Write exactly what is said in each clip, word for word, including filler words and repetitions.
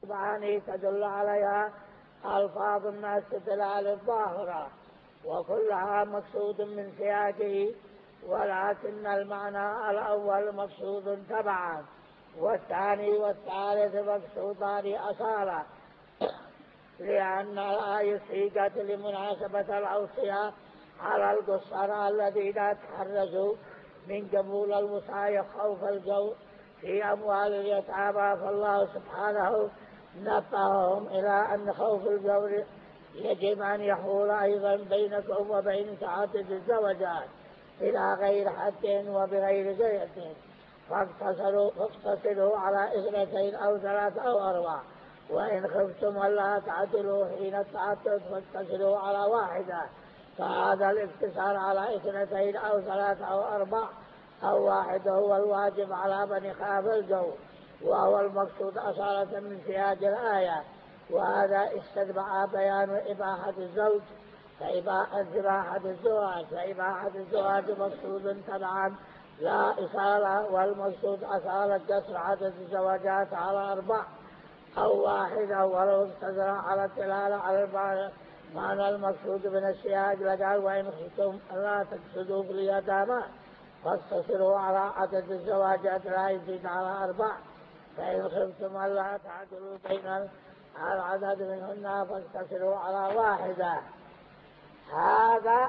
طبعا تدل عليها ألفاظ الناس دلالة الظاهرة وكلها مقصود من سياقه، ولكن المعنى الأول مقصود تبعا والثاني والثالث مقصودان أصالا، لأن الآية صيغت لمناسبة الأوصياء على القصارى الذين تحرزوا من قبول الوصايا خوف الجور في أموال اليتامى، فالله سبحانه نبههم إلى أن خوف الجور يجب أن يحول أيضا بينكم وبين تعدد الزوجات إلى غير حد وبغير زيادة، فاقتصروا, فاقتصروا على اثنتين أو ثلاث أو أربع، وإن خفتم ألا تعدلوا حين التعدد فاقتصروا على واحدة، فهذا الاقتصار على اثنتين أو ثلاث أو أربع أو واحد هو الواجب على من يخاف الجور، وهو المقصود أصالة من سياق الآية. وهذا استتبع بيان إباحة الزوج فإباحة الزواج، فإباحة الزواج مقصود تبعا لا إصالة، والمقصود أصالة قصر عدد الزواجات على أربع أو واحدة، ولو اقتصر على الدلالة على معنى المقصود من السياق لقال وإن خفتم لا تقصدوا في اليتامى فاقتصروا على عدد الزواجات لا يزيد على أربع، فإن خفتم ألا تعدلوا بين العدد منهن فاقتصروا على واحدة. هذا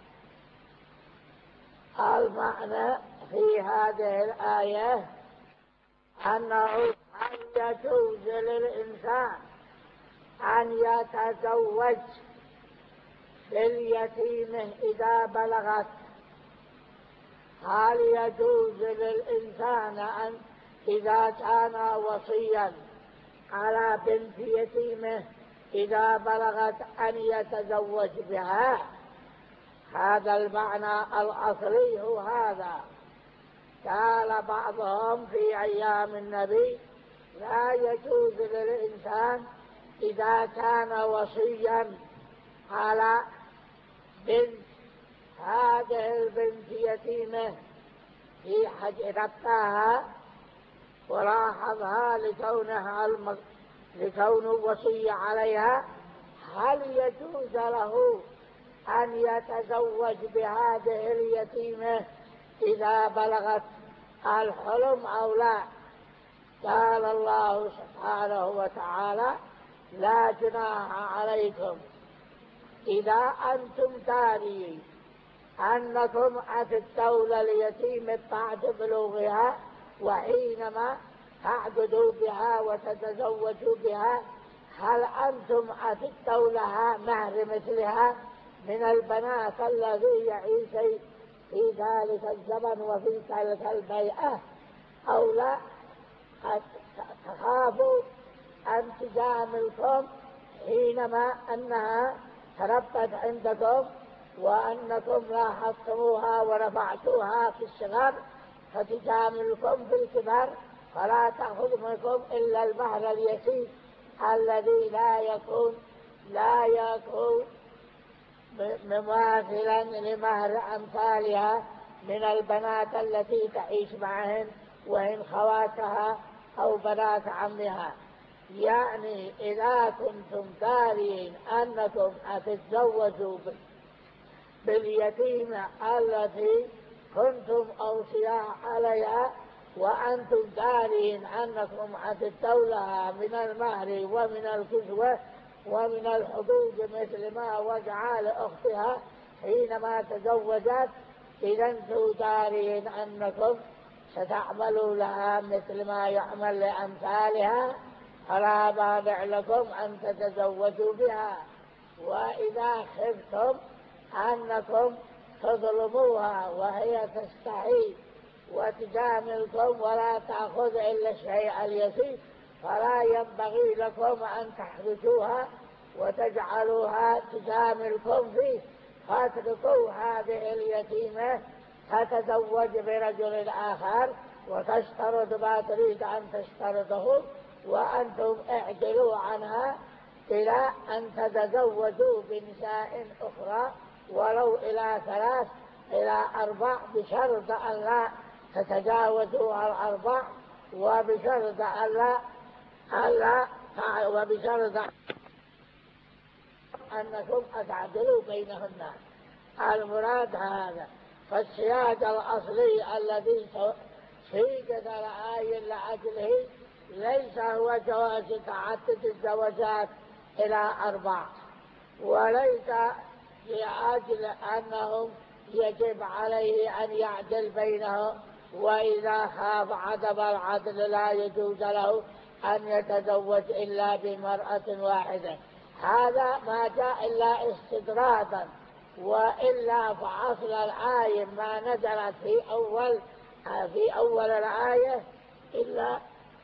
المعنى في هذه الآية، أنه هل يجوز للإنسان أن يتزوج باليتيم إذا بلغت، هل يجوز للإنسان أن إذا كان وصيا على بنت يتيمه إذا بلغت أن يتزوج بها؟ هذا المعنى الأصلي هو هذا. قال بعضهم في أيام النبي لا يجوز للإنسان إذا كان وصيا على بنت هذه البنت يتيمه في حجرتها ولاحظها لكونها الم... لكون وصي عليها، هل يجوز له أن يتزوج بهذه اليتيمة إذا بلغت الحلم أو لا؟ قال الله سبحانه وتعالى لا جناح عليكم إذا أنتم دارين أنكم أتدون اليتيمة بعد بلوغها وحينما تعقدوا بها وتتزوجوا بها، هل أنتم أتدون لها مهر مثلها من البنات الذي يعيش في ذلك الزمن وفي تلك البيئة، أو لا تخافوا أن تجاملكم حينما أنها تربت عندكم وأنكم لاحظتموها ورفعتوها في الصغر فتجاملكم في الكبر، فلا تأخذ منكم إلا المهر اليسير الذي لا يكون لا يكون مماثلا لمهر أمثالها من البنات التي تعيش معهن وإن خواتها أو بنات عمها. يعني إذا كنتم دارين أنكم أتزوجوا باليتيمة التي كنتم أوصياء عليها وأنتم دارين أنكم أتدون لها من المهر ومن الكسوة ومن الحدود مثل ما وقع لأختها حينما تزوجت، إذا أنتم دارين أنكم ستعملوا لها مثل ما يعمل لأمثالها، فلا مانع لكم أن تتزوجوا بها. وإذا خفتم أنكم تظلموها وهي تستحي وتجاملكم ولا تأخذ إلا الشيء اليسير، فلا ينبغي لكم أن تحرجوها وتجعلوها تجاملكم فيه، فاتركوا هذه اليتيمة تتزوج برجل آخر وتشترط ما تريد أن تشترطه، وأنتم اعدلوا عنها إلى أن تتزوجوا بنساء أخرى ولو إلى ثلاث إلى أربع، بشرط أن لا تتجاوزوا الأربع، وبشرط أن لا, أن لا وبشرط أنكم أتعدلوا بينهن. المراد هذا. فالسياق الأصلي الذي سيقت الآية لأجله ليس هو جواز تعدد الزوجات إلى أربع، وليس لأجل أنه يجب عليه أن يعدل بينهم، وإذا خاف عدم العدل لا يجوز له أن يتزوج إلا بمرأة واحدة. هذا ما جاء إلا استدرادا، وإلا فأصل الآية ما نزلت في أول في أول الآية إلا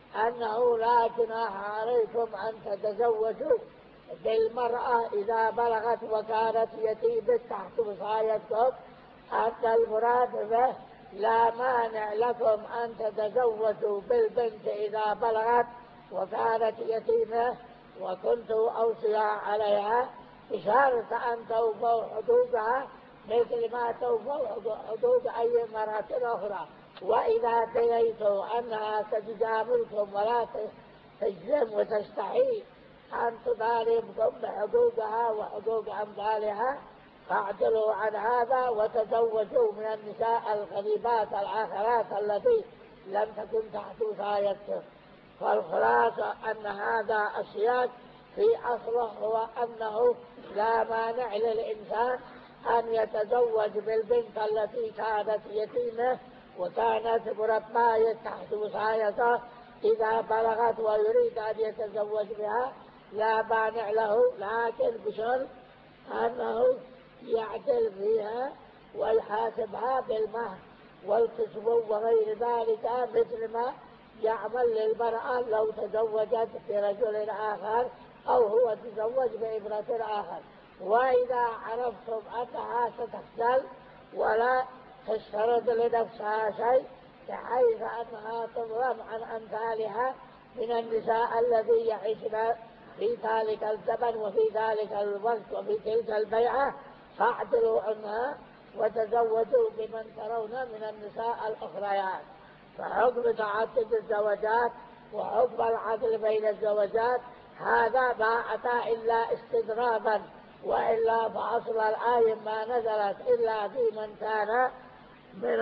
أنه لا جناح عليكم أن تتزوجوا بالمرأة إذا بلغت وكانت يتيمة تحت وصايتكم، أن المراد به لا مانع لكم أن تتزوجوا بالبنت إذا بلغت وكانت يتيمة وكنتوا أوصياء عليها، بشرط أن توفوا حدودها مثل ما توفوا حدود أي مرأة أخرى. وإذا تريتوا أنها تتجاملكم ولا تجزم وتستحي أن تطالبكم بحقوقها وحقوق أمثالها فاعدلوا عن هذا وتزوجوا من النساء الغريبات الآخرات التي لم تكن تحت وصايتكم. فالخلاصة أن هذا السياق في أصله هو أنه لا مانع للإنسان أن يتزوج بالبنت التي كانت يتيمة وكانت مرباية تحت وصايته إذا بلغت ويريد أن يتزوج بها، لا مانع له، لكن بشرط أنه يعدل فيها ويحاسبها بالمهر والكسب وغير ذلك، مثل ما يعمل للمرأة لو تزوجت برجل آخر أو هو تزوج بابنة آخر. وإذا عرفتم أنها ستخجل ولا تشترط لنفسها شيء بحيث أنها تظلم عن أمثالها من النساء الذي يعيشن في ذلك الزمن وفي ذلك الوقت وفي تلك البيعة، فاعدلوا عنها وتزوجوا بمن ترون من النساء الأخريات. فحكم تعدد الزوجات وحكم العدل بين الزوجات هذا ما أتى إلا استدراجا، وإلا فأصل الآية ما نزلت إلا في من كان من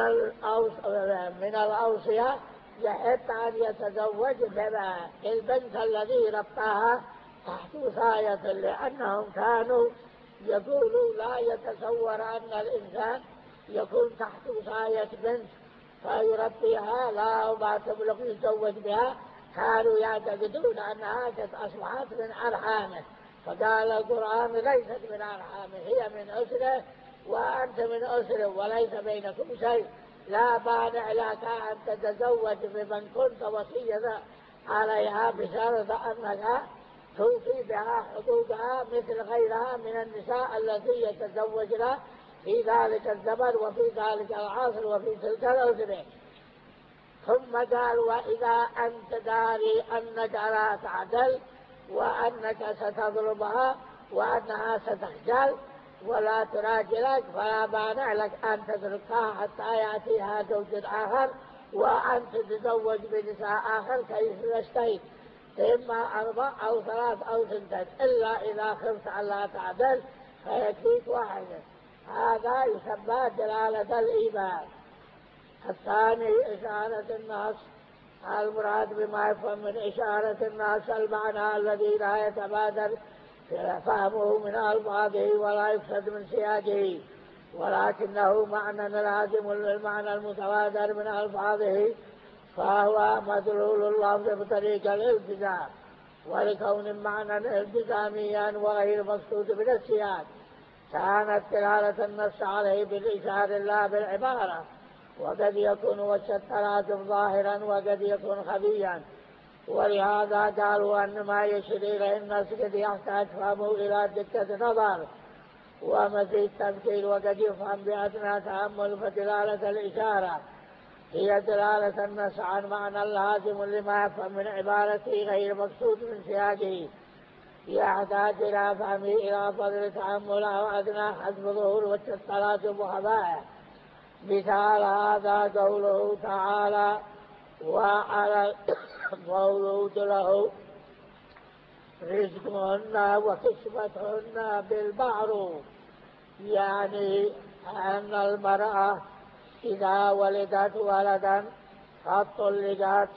من الأوصياء يحب أن يتزوج بالبنت الذي رباها تحت وصاية، لأنهم كانوا يقولوا لا يتصور أن الإنسان يكون تحت وصاية بنت فيربيها لا وما تبلغ يتزوج بها، كانوا يعتقدون أنها قد أصبحت من أرحامه. فقال القرآن ليست من أرحامه، هي من أسره وأنت من أسره وليس بينكم شيء، لا مانع لك أن تتزوج بمن كنت وصيا عليها بشرط أنك توفي بها حقوقها مثل غيرها من النساء التي يتزوجن في ذلك الزمن وفي ذلك العصر وفي تلك الأسرة. ثم قال وإذا أنت داري أنك لا تعدل وأنك ستظلمها وأنها ستخجل ولا تراجلك فلا مانع لك أن تتركها حتى يأتيها زوج آخر وأن تتزوج بنساء آخر كيف تشتهي، إما أربع أو ثلاث أو ستة، إلا إذا خفت أن لا تعدل فيكفيك واحدة. هذا يسمى دلالة الإيمان. الثاني إشارة الناس، المراد بما يفهم من إشارة الناس المعنى الذي لا يتبادر فهمه من ألفاظه ولا يفسد من سياقه، ولكنه معنى لازم للمعنى المتبادر من ألفاظه، فهو مدلول اللفظ بطريق الالتزام، ولكون معنى التزاميا وغير مقصود من السياق كانت دلالة النص عليه بالإشارة لا بالعبارة، وقد يكون وجه التلازم ظاهرا وقد يكون خفيا. ولهذا قالوا أن ما يشير إليه النص قد يحتاج فهمه إلى دقة نظر ومزيد تفكير، وقد يفهم بأدنى تأمل. فدلالة الإشارة هي دلالة النص عن معنى لازم لما يفهم من عبارته غير مقصود من سياقه، يحتاج إلى فهمه إلى فضل تأمله وأدنى حسب ظهور وجه التلازم وخفائه. مثال هذا قوله تعالى وعلى المولود له رزقهن وكسوتهن بالمعروف، يعني أن المرأة إذا ولدت ولدا قد طلقت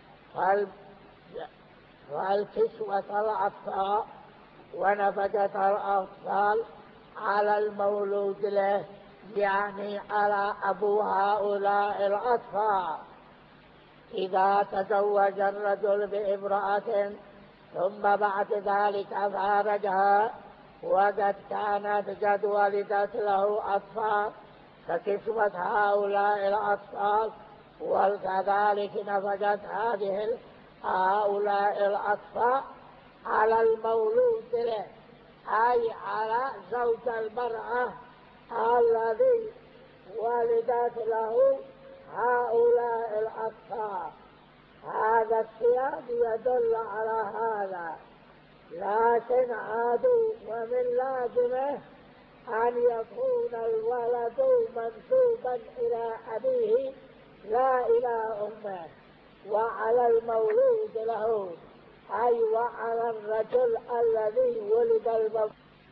فالكسوة الأطفال ونفقة الأطفال على المولود له، يعني على أبو هؤلاء الأطفال. إذا تزوج الرجل بامرأة ثم بعد ذلك فارقها وقد كانت قد ولدت له أطفال، فكسوة هؤلاء الأطفال وكذلك نفقت هذه هؤلاء الأطفال على المولود له، أي على زوج المرأة الذي ولدت له هؤلاء الأطفال. هذا السياق يدل على هذا، لكن عاد ومن لازمه أن يكون الولد منسوبا إلى أبيه لا إلى أمه، وعلى المولود له أي وعلى الرجل الذي ولد المولود.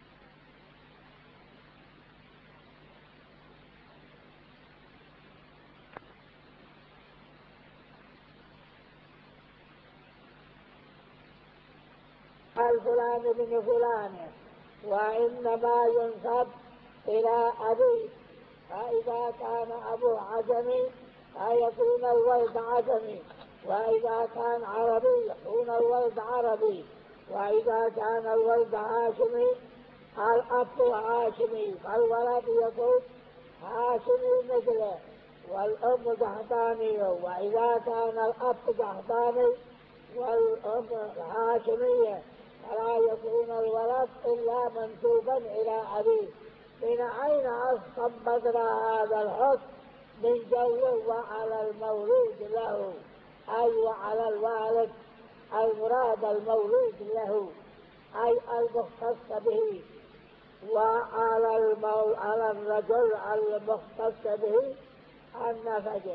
الفلان بن فلان، وإنما ينسب إلى أبيه، فإذا كان أبوه عجمي فيكون الولد عجمي، وإذا كان عربي يكون الولد عربي، وإذا كان الولد هاشمي الأب هاشمي فالولد يكون هاشمي مثله، والأم قحطانية، وإذا كان الأب قحطاني والأم هاشمية فلا يكون الولد إلا منسوبا إلى أبيه. من أين استنبطنا هذا الحكم؟ من جو وعلى المولود له، أي وعلى الوالد المراد المولود له أي المختص به، وعلى المول... على الرجل المختص به النفقة.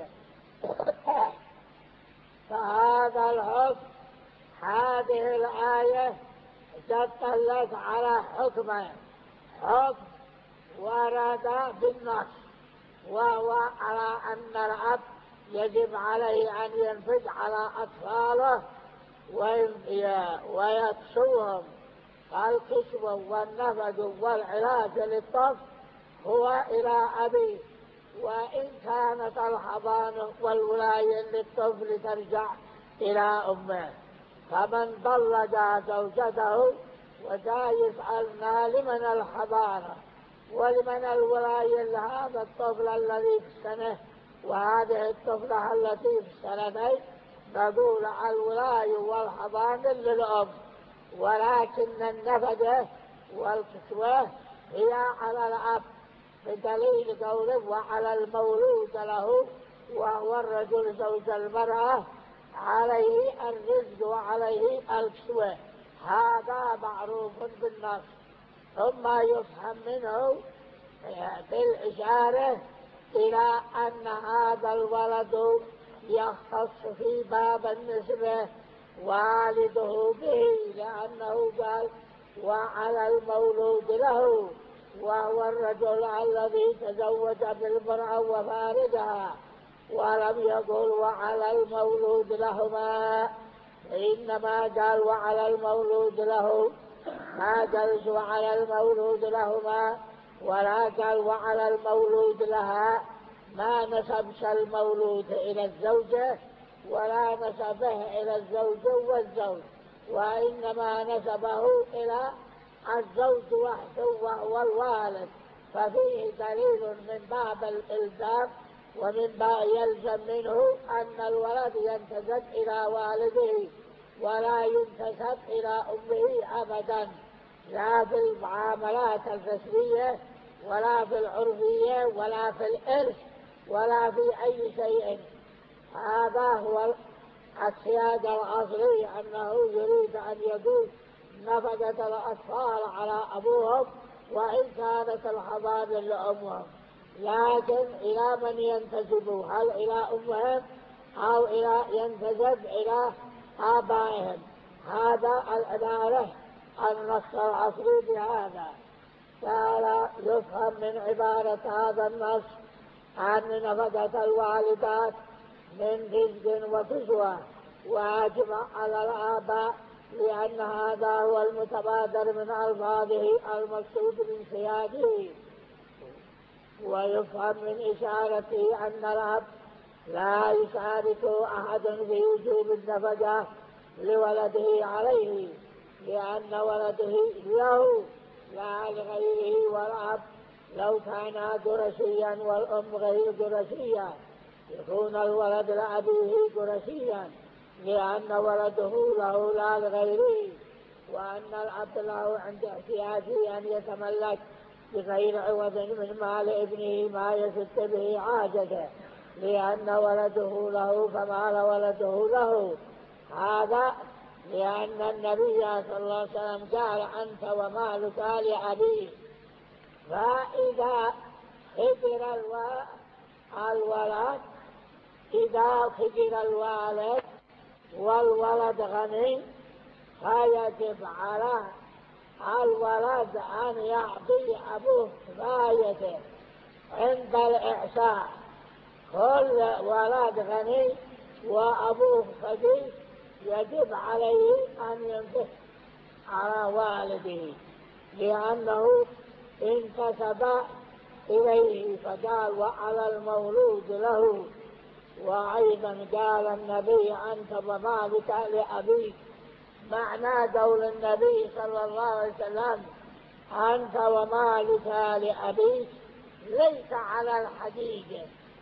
فهذا الحكم، هذه الآية دلت على حكمه، حكم ورد بالنص، وهو على أن الأب يجب عليه أن ينفق على أطفاله ويكسوهم. فالكسوة والنفق والعلاج للطفل هو إلى أبيه، وإن كانت الحضانة والولاية للطفل ترجع إلى أمه. فمن طلق زوجته وجاء يسألنا لمن الحضانة ولمن الولاية لهذا الطفل الذي في السنة وهذه الطفلة التي في السنتين، نقول الولاية والحضانة للأم، ولكن النفقة والكسوة هي على الأب، بدليل قوله وعلى المولود له، وهو الرجل زوج المرأة عليه الرزق وعليه الكسوة. هذا معروف بالنص. ثم يفهم منه بالإشارة إلى أن هذا الولد يختص في باب النسبة والده به، لأنه قال وعلى المولود له، وهو الرجل الذي تزوج بالمرأة وفارقها، ولم يقل وعلى المولود لهما، إنما قال وعلى المولود له، ما قال وعلى المولود لهما، ولا قال وعلى المولود لها. ما نسبش المولود إلى الزوجة ولا نسبه إلى الزوج والزوج، وإنما نسبه إلى الزوج وحده وهو الوالد. ففيه دليل من باب الإلزام، ومن باب يلزم منه أن الولد ينتسب إلى والده ولا ينتسب إلى أمه أبدا، لا في المعاملات الرسمية ولا في العرفية ولا في الإرث ولا في أي شيء. هذا هو السياق الأصلي، أنه يريد أن يقول نفقة الأطفال على أبوهم وإن كانت الحضانة لأمهم، لكن إلى من ينتسبوا؟ هل إلى أمهم أو إلى ينتسب إلى آبائهم؟ هذا العبارة النص العصري بهذا. قال يفهم من عبارة هذا النص أن نفقة الوالدات من رزق وكسوة واجب على الآباء، لأن هذا هو المتبادر من ألفاظه المقصود من سياقه. ويفهم من إشارته أن الأب لا يشارك أحد في وجوب النفقة لولده عليه، لأن ولده له لا لغيره. والأب لو كان قرشيا والأم غير قرشية يكون الولد لأبيه قرشيا، لأن ولده له لا لغيره، وأن الأب له عند احتياجه أن يتملك بغير عوض من مال ابنه ما يسد به حاجته، لأن ولده له فمال ولده له. هذا لأن النبي صلى الله عليه وسلم قال أنت ومالك لأبيك. فإذا خجر الولد إذا خجر الوالد والولد غني فيجب على الولد أن يعطي أبوه كفايته عند الإعسار. كل ولد غني وأبوه فقير يجب عليه أن ينفق على والده، لأنه انتسب إليه. فقال وعلى المولود له. وأيضا قال النبي أنت ومالك لأبيك. معنى قول النبي صلى الله عليه وسلم أنت ومالك لأبيك ليس على الحقيقة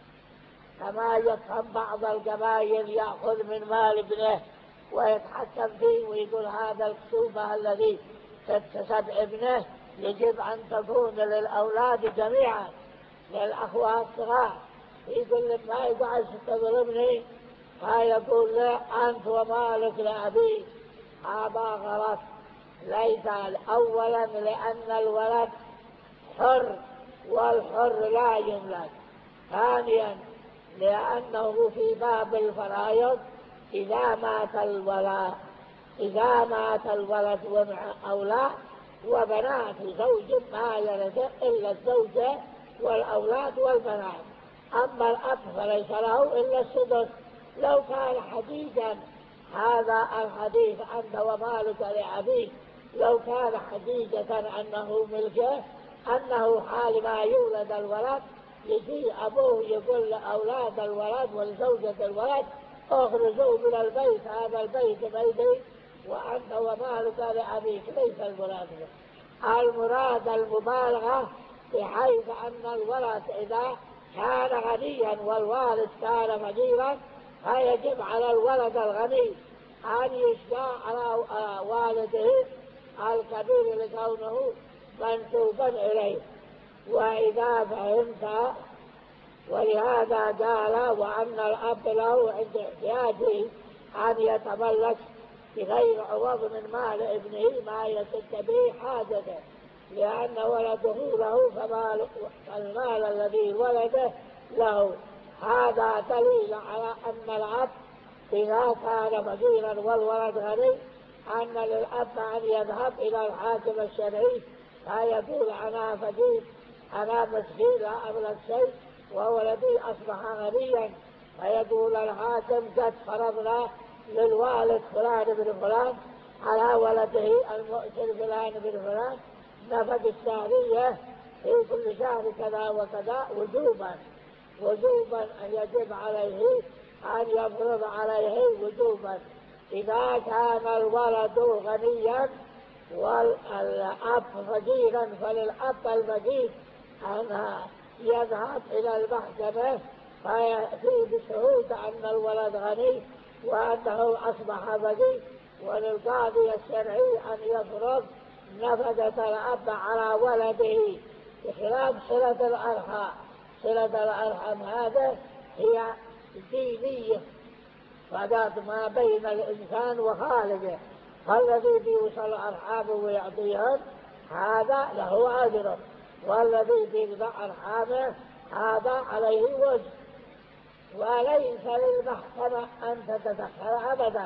كما يفهم بعض القبائل، يأخذ من مال ابنه ويتحكم فيه ويقول هذا الكسوبة الذي تكتسب ابنه يجب أن تكون للأولاد جميعا، للأخوات الصغار. يقول ما يقعد تضربني فيقول لا أنت ومالك لأبيك. هذا غلط. ليس أولا لأن الولد حر والحر لا يملك. ثانيا لأنه في باب الفرائض إذا مات الولد إذا مات الولد ومع أولاد وبنات زوج ما يرث إلا الزوجة والأولاد والبنات. أما الأب فليس له إلا السدس لو كان حديدا. هذا الحديث أنت ومالك لأبيك لو كان حديدة أنه ملكه، أنه حال ما يولد الولد يجي أبوه يقول لأولاد الولد والزوجة الولد اخرجوا من البيت، هذا البيت بيتي وأنت ومالك لأبيك. ليس المراد المراد المبالغة، بحيث أن الولد إذا كان غنيا والوالد كان فقيرا فيجب على الولد الغني أن يشجع على والده الكبير لكونه منسوبا إليه. وإذا فهمت ولهذا قال وأن الأب له عند احتياجه أن يتملك بغير عوض من مال ابنه ما يسد به حاجته، لأن ولده له فالمال الذي ولده له. هذا دليل على أن الأب إذا كان فقيرا والولد غني أن للأب أن يذهب إلى الحاكم الشرعي فيقول أنا فقير أنا مسكين لا أملك شيء وولدي أصبح غنيا، فيقول الحاكم قد فرضنا للوالد فلان بن فلان على ولده المؤسر فلان بن فلان نفق الشهرية في كل شهر كذا وكذا وجوبا وجوبا أن يجب عليه أن يفرض عليه وجوبا. إذا كان الولد غنيا والأب فقيرا فللأب الفقير أن يذهب إلى المحكمة فيأتي بشهود أن الولد غني وأنه أصبح فقير، وللقاضي الشرعي أن يفرض نفقة الأب على ولده، بخلاف صلة الأرحام. صلة الأرحام هذا هي دينية فقط ما بين الإنسان وخالقه، فالذي بيوصل أرحامه ويعطيهم هذا له أجر، والذي بيقطع أرحامه هذا عليه وجه. وليس للمحكمة أن تتدخل أبدا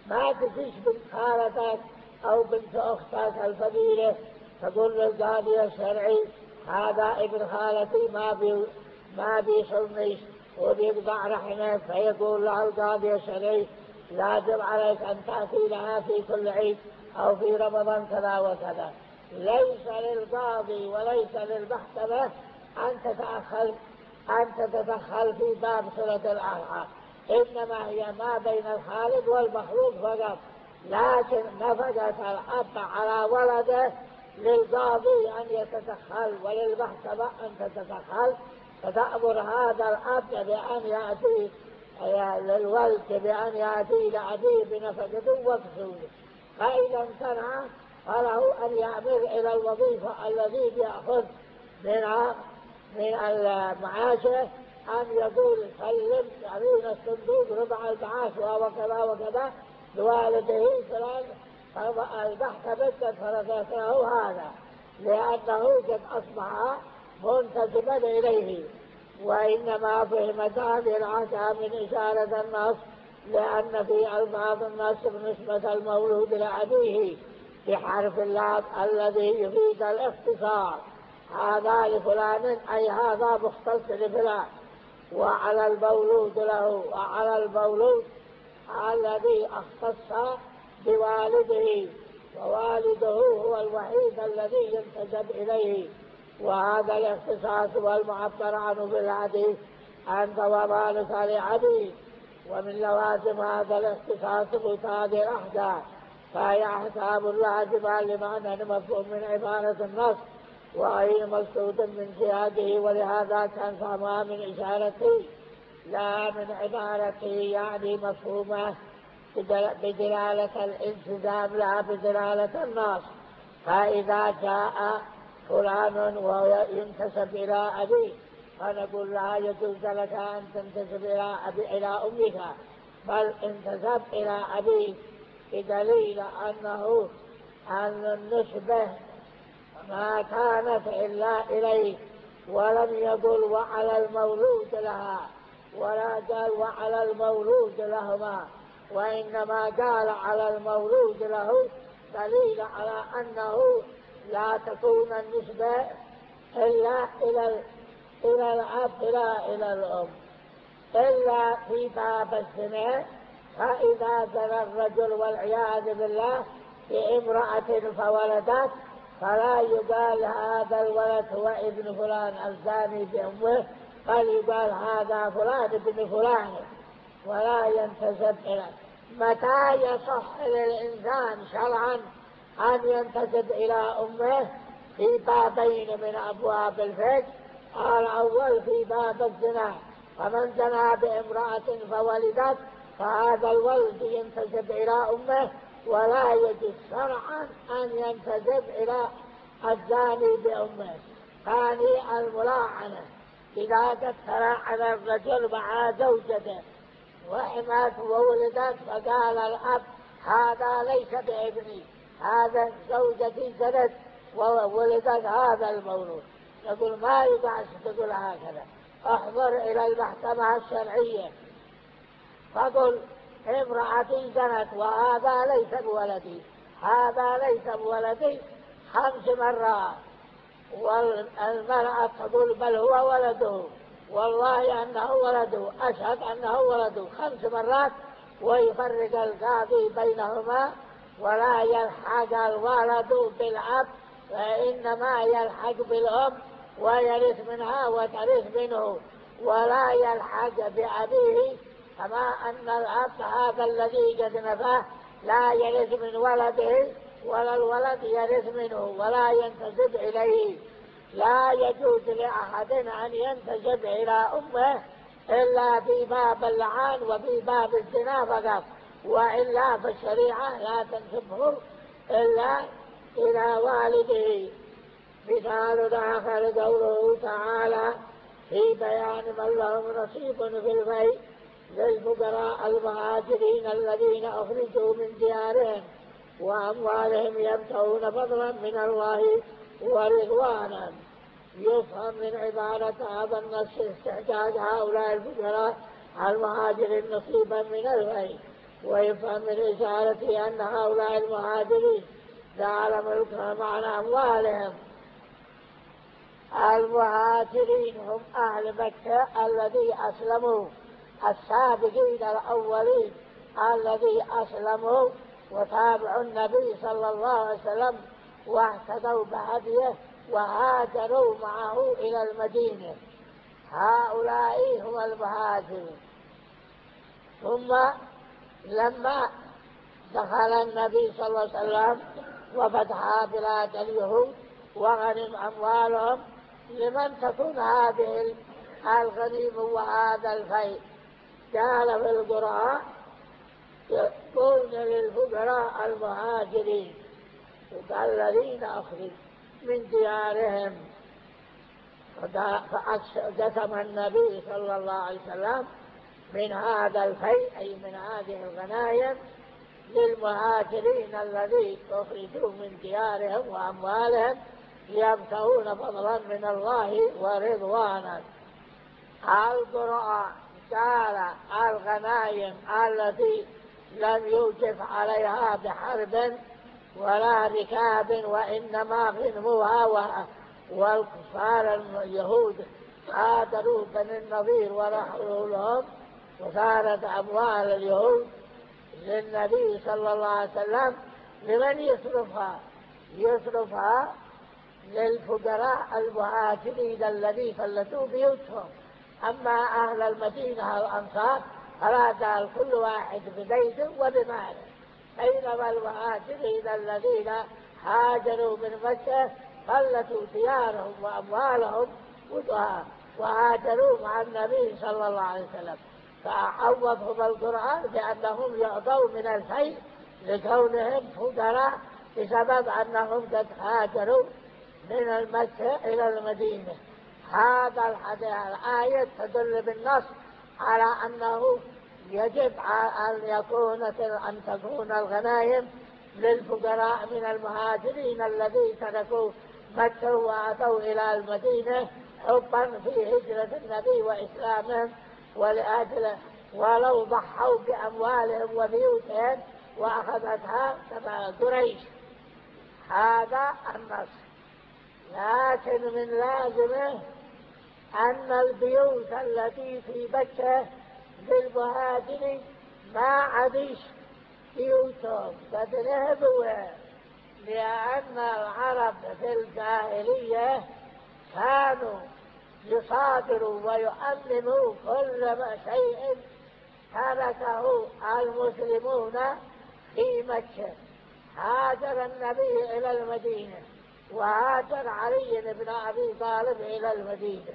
ما تجيش بنت خالتك أو بنت أختك الفقيرة تقول للقاضي الشرعي هذا ابن خالتي ما بي ما بيصلنيش وبيقطع رحمه، فيقول له القاضي الشرعي لازم عليك أن تأتي لها في كل عيد أو في رمضان كذا وكذا. ليس للقاضي وليس للمحكمة أن تتأخر أن تتدخل في باب صلة الأرحام، إنما هي ما بين الخالق والمخلوق فقط. لكن نفقة الأب على ولده للقاضي أن يتدخل وللمحكمة أن تتدخل، فتأمر هذا الأب بأن يأتي للولد بأن يأتي لأبيه بنفقته وكسوله، فإذا امتنع فله أن يأمر إلى الوظيفة الذي يأخذ منها من المعاشه أن يقول سلم تعطينا الصندوق ربع المعاش وكذا وكذا لوالده فلان، فالمحكمة قد فرضت له هذا لأنه قد أصبح منتسبا إليه. وإنما فهمت هذه العشاء من إشارة النص لأن في ألفاظ النص نسبة المولود لأبيه بحرف اللام الذي يفيد الاختصار، هذا لفلان أي هذا مختص لفلان، وعلى المولود له وعلى المولود الذي اختص بوالده، ووالده هو الوحيد الذي ينتسب إليه. وهذا الاختصاص هو المعبر عنه في الحديث أنت ومالك لأبيك، ومن لوازم هذا الاختصاص هذه الأحكام، فهي أحكام لازمة لمعنى مفهوم من عبارة النص وغير مقصود من سياقه، ولهذا كان فهمها من إشارته لا من عبارته، يعني مفهومه بدلالة الالتزام لا بدلالة النص. فإذا جاء فلان وهو ينتسب إلى أبيه فنقول لا يجوز لك أن تنتسب إلى أبي إلى أمك، بل انتسب إلى أبيك بدليل أنه أن النسبة ما كانت إلا إليه، ولم يقل وعلى المولود لها ولا قال وعلى المولود لهما، وإنما قال على المولود له دليل على أنه لا تكون النسبة إلا إلى إلى الأب لا إلى الأم، إلا في باب الزنا. فإذا زنى الرجل والعياذ بالله بامرأة فولدت فلا يقال هذا الولد هو ابن فلان الزاني بأمه، بل يقال هذا فلان ابن فلان ولا ينتسب إليه. متى يصح للإنسان شرعا أن ينتسب إلى أمه؟ في بابين من أبواب الفقه. الأول في باب الزنا، فمن زنى بامرأة فولدت فهذا الولد ينتسب إلى أمه، ولا يجوز شرعا أن ينتسب إلى الزاني بأمه. ثاني الملاعنة، إذا قد تلاعن الرجل مع زوجته وحمات وولدت فقال الأب هذا ليس بابني، هذا زوجتي زنت وولدت هذا المولود، يقول ما يبعث تقول هكذا، احضر إلى المحكمة الشرعية فقل امرأتي زنت وهذا ليس بولدي، هذا ليس بولدي خمس مرات، والمرأة تقول بل هو ولده والله أنه ولده، أشهد أنه ولده خمس مرات، ويفرق القاضي بينهما ولا يلحق الولد بالأب فإنما يلحق بالأم ويرث منها وترث منه، ولا يلحق بأبيه، كما أن الأب هذا الذي قد نفاه لا يرث من ولده ولا الولد يرث منه ولا ينتسب إليه. لا يجوز لأحد أن ينتسب إلى أمه إلا في باب اللعان وفي باب الزنا فقط، وإلا في الشريعة لا تنسبه إلا إلى والده. مثال آخر قوله تعالى في بيان من لهم نصيب في البيت للفقراء المهاجرين الذين أخرجوا من ديارهم وأموالهم يبتغون فضلا من الله ورضوانا. يفهم من عبارة هذا النص استحقاق هؤلاء الفقراء المهاجرين نصيبا من البيت، ويفهم من إشارته أن هؤلاء المهاجرين جعل ملكهم عن أموالهم. المهاجرين هم أهل مكة الذي أسلموا، السابقين الأولين الذي أسلموا وتابعوا النبي صلى الله عليه وسلم واهتدوا بهديه وهاجروا معه إلى المدينة، هؤلاء هم المهاجرين. ثم لما دخل النبي صلى الله عليه وسلم وفتح بلاد اليهود وغنم أموالهم، لمن تكون هذه الغنيمة وهذا الفيء؟ قال في القرآن يكون للفقراء المهاجرين الذين أخرجوا من ديارهم. فقسم النبي صلى الله عليه وسلم من هذا الفيء أي من هذه الغنائم للمهاجرين الذين أخرجوا من ديارهم وأموالهم يبتغون فضلا من الله ورضوانا. القرآن قال الغنائم التي لم يوجف عليها بحرب ولا ركاب وإنما غنموها، والكفار اليهود عادلوا بني النضير ونحروا لهم، وصارت أموال اليهود للنبي صلى الله عليه وسلم. لمن يصرفها؟ يصرفها للفقراء المهاجرين الذين فلتوا بيوتهم. أما أهل المدينة الأنصار فلا زال كل واحد ببيت وبمال، بينما المهاجرين الذين هاجروا من مكة فلتوا ديارهم وأموالهم وهاجروا مع النبي صلى الله عليه وسلم، فعوضهم القرآن بأنهم يعطوا من الفيء لكونهم فقراء بسبب أنهم قد هاجروا من المكة إلى المدينة. هذا الآية تدل بالنص على أنه يجب أن يكون أن تكون الغنائم للفقراء من المهاجرين الذين تركوا مكة وأتوا إلى المدينة حبا في هجرة النبي وإسلامهم ولأجله، ولو ضحوا بأموالهم وبيوتهم وأخذتها كما قريش. هذا النص. لكن من لازمه أن البيوت التي في مكة للمهاجرين ما عادش بيوتهم قد نهبوا، لأن العرب في الجاهلية كانوا يصادروا ويؤمنوا كل شيء تركه المسلمون في مكة. هاجر النبي إلى المدينة وهاجر علي بن أبي طالب إلى المدينة.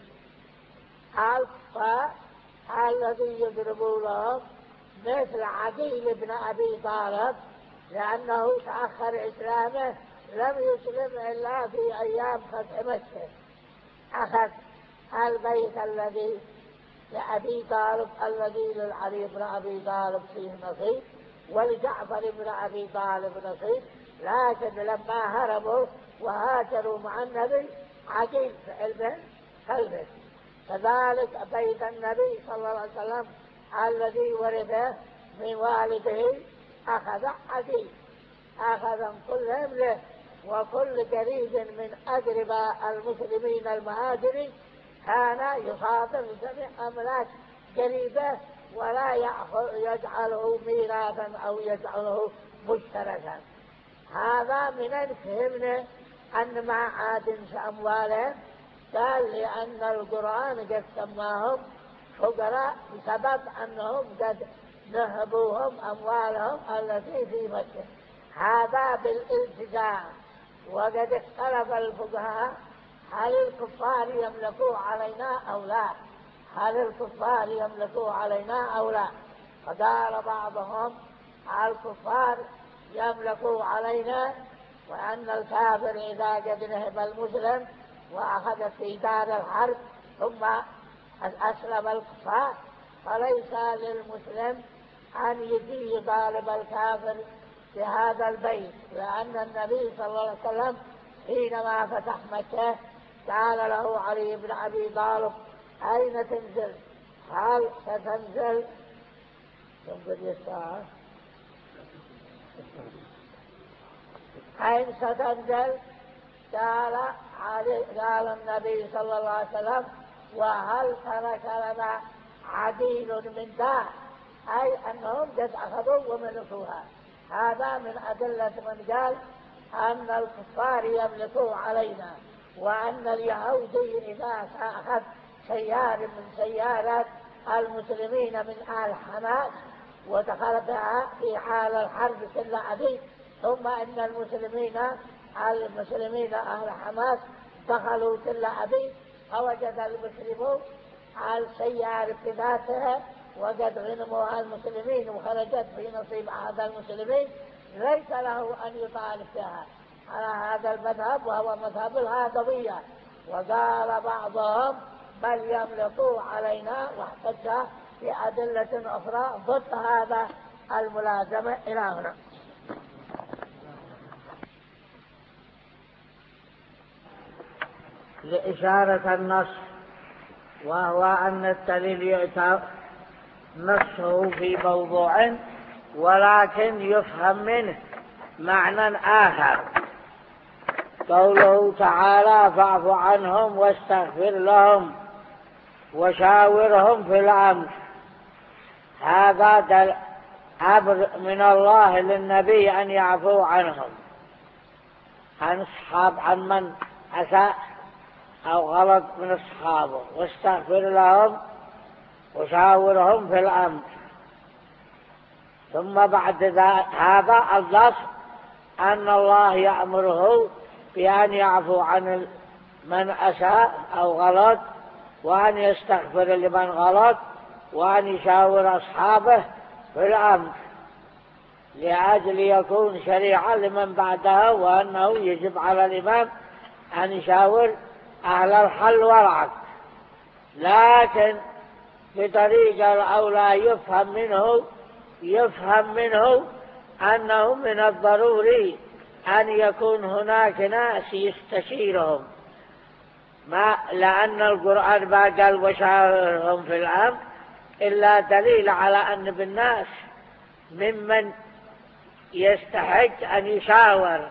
الكفار الذي يضربوا لهم مثل عقيل بن أبي طالب لأنه تأخر إسلامه، لم يسلم إلا في أيام فتح مكة، أخذ البيت الذي لأبي طالب الذي للعلي بن أبي طالب فيه نصيب ولجعفر بن أبي طالب نصيب. لكن لما هربوا وهاجروا مع النبي عقيل فعلمه خلفه. كذلك بيت النبي صلى الله عليه وسلم الذي ورثه من والده أخذ عقيل، أخذ كلهم له، وكل قريب من أقرباء المسلمين المهاجرين كان يخاطب جميع أملاك قريبه ولا يجعله ميراثا أو يجعله مشتركا. هذا من فهمنا أن ما عادنش أموالهم، قال لأن القرآن قد سماهم فقراء بسبب أنهم قد نهبوهم أموالهم التي في مكة. هذا بالالتزام. وقد اختلف الفقهاء هل الكفار يملكوا علينا أو لا، هل الكفار يملكوا علينا أو لا. فقال بعضهم الكفار يملكوا علينا، وأن الكافر إذا قد نهب المسلم وأخذ في دار الحرب ثم أسلم الكفار فليس للمسلم أن يجي يطالب الكافر بهذا البيت، لأن النبي صلى الله عليه وسلم حينما فتح مكة قال له علي بن أبي طالب أين تنزل؟ هل ستنزل تنزل الساعة حين ستنزل قال قال النبي صلى الله عليه وسلم وهل ترك لنا عديل من داء، أي أنهم قد أخذوا وملكوها. هذا من أدلة من قال أن الكفار يملكوا علينا، وأن اليهودي إذا أخذ سيارة من سيارات المسلمين من آل حماس ودخل بها في حال الحرب كل عديد، ثم إن المسلمين المسلمين أهل حماس دخلوا كل عديد، فوجد المسلمون السيارة بذاتها وقد غنموها المسلمين وخرجت في نصيب أحد المسلمين، ليس له أن يطالب بها على هذا المذهب، وهو مذهب الهادوية. وقال بعضهم بل يملكوا علينا، واحتج بأدلة أخرى ضد هذا الملازمة. إلى هنا. لإشارة النص، وهو أن الدليل يؤتى نصه في موضوع ولكن يفهم منه معنى آخر. قوله تعالى فاعف عنهم واستغفر لهم وشاورهم في الأمر، هذا أمر من الله للنبي أن يعفو عنهم، عن أصحاب عن من أساء أو غلط من أصحابه، واستغفر لهم وشاورهم في الأمر. ثم بعد هذا النص أن الله يأمره بأن يعفو عن من أساء أو غلط، وأن يستغفر لمن غلط، وأن يشاور أصحابه في الأمر، لأجل يكون شريعة لمن بعدها، وأنه يجب على الإمام أن يشاور أهل الحل والعقد. لكن بطريقة الأولى يفهم منه يفهم منه أنه من الضروري أن يكون هناك ناس يستشيرهم، ما لأن القرآن ما قال وشاورهم في الأمر إلا دليل على أن بالناس ممن يستحق أن يشاور،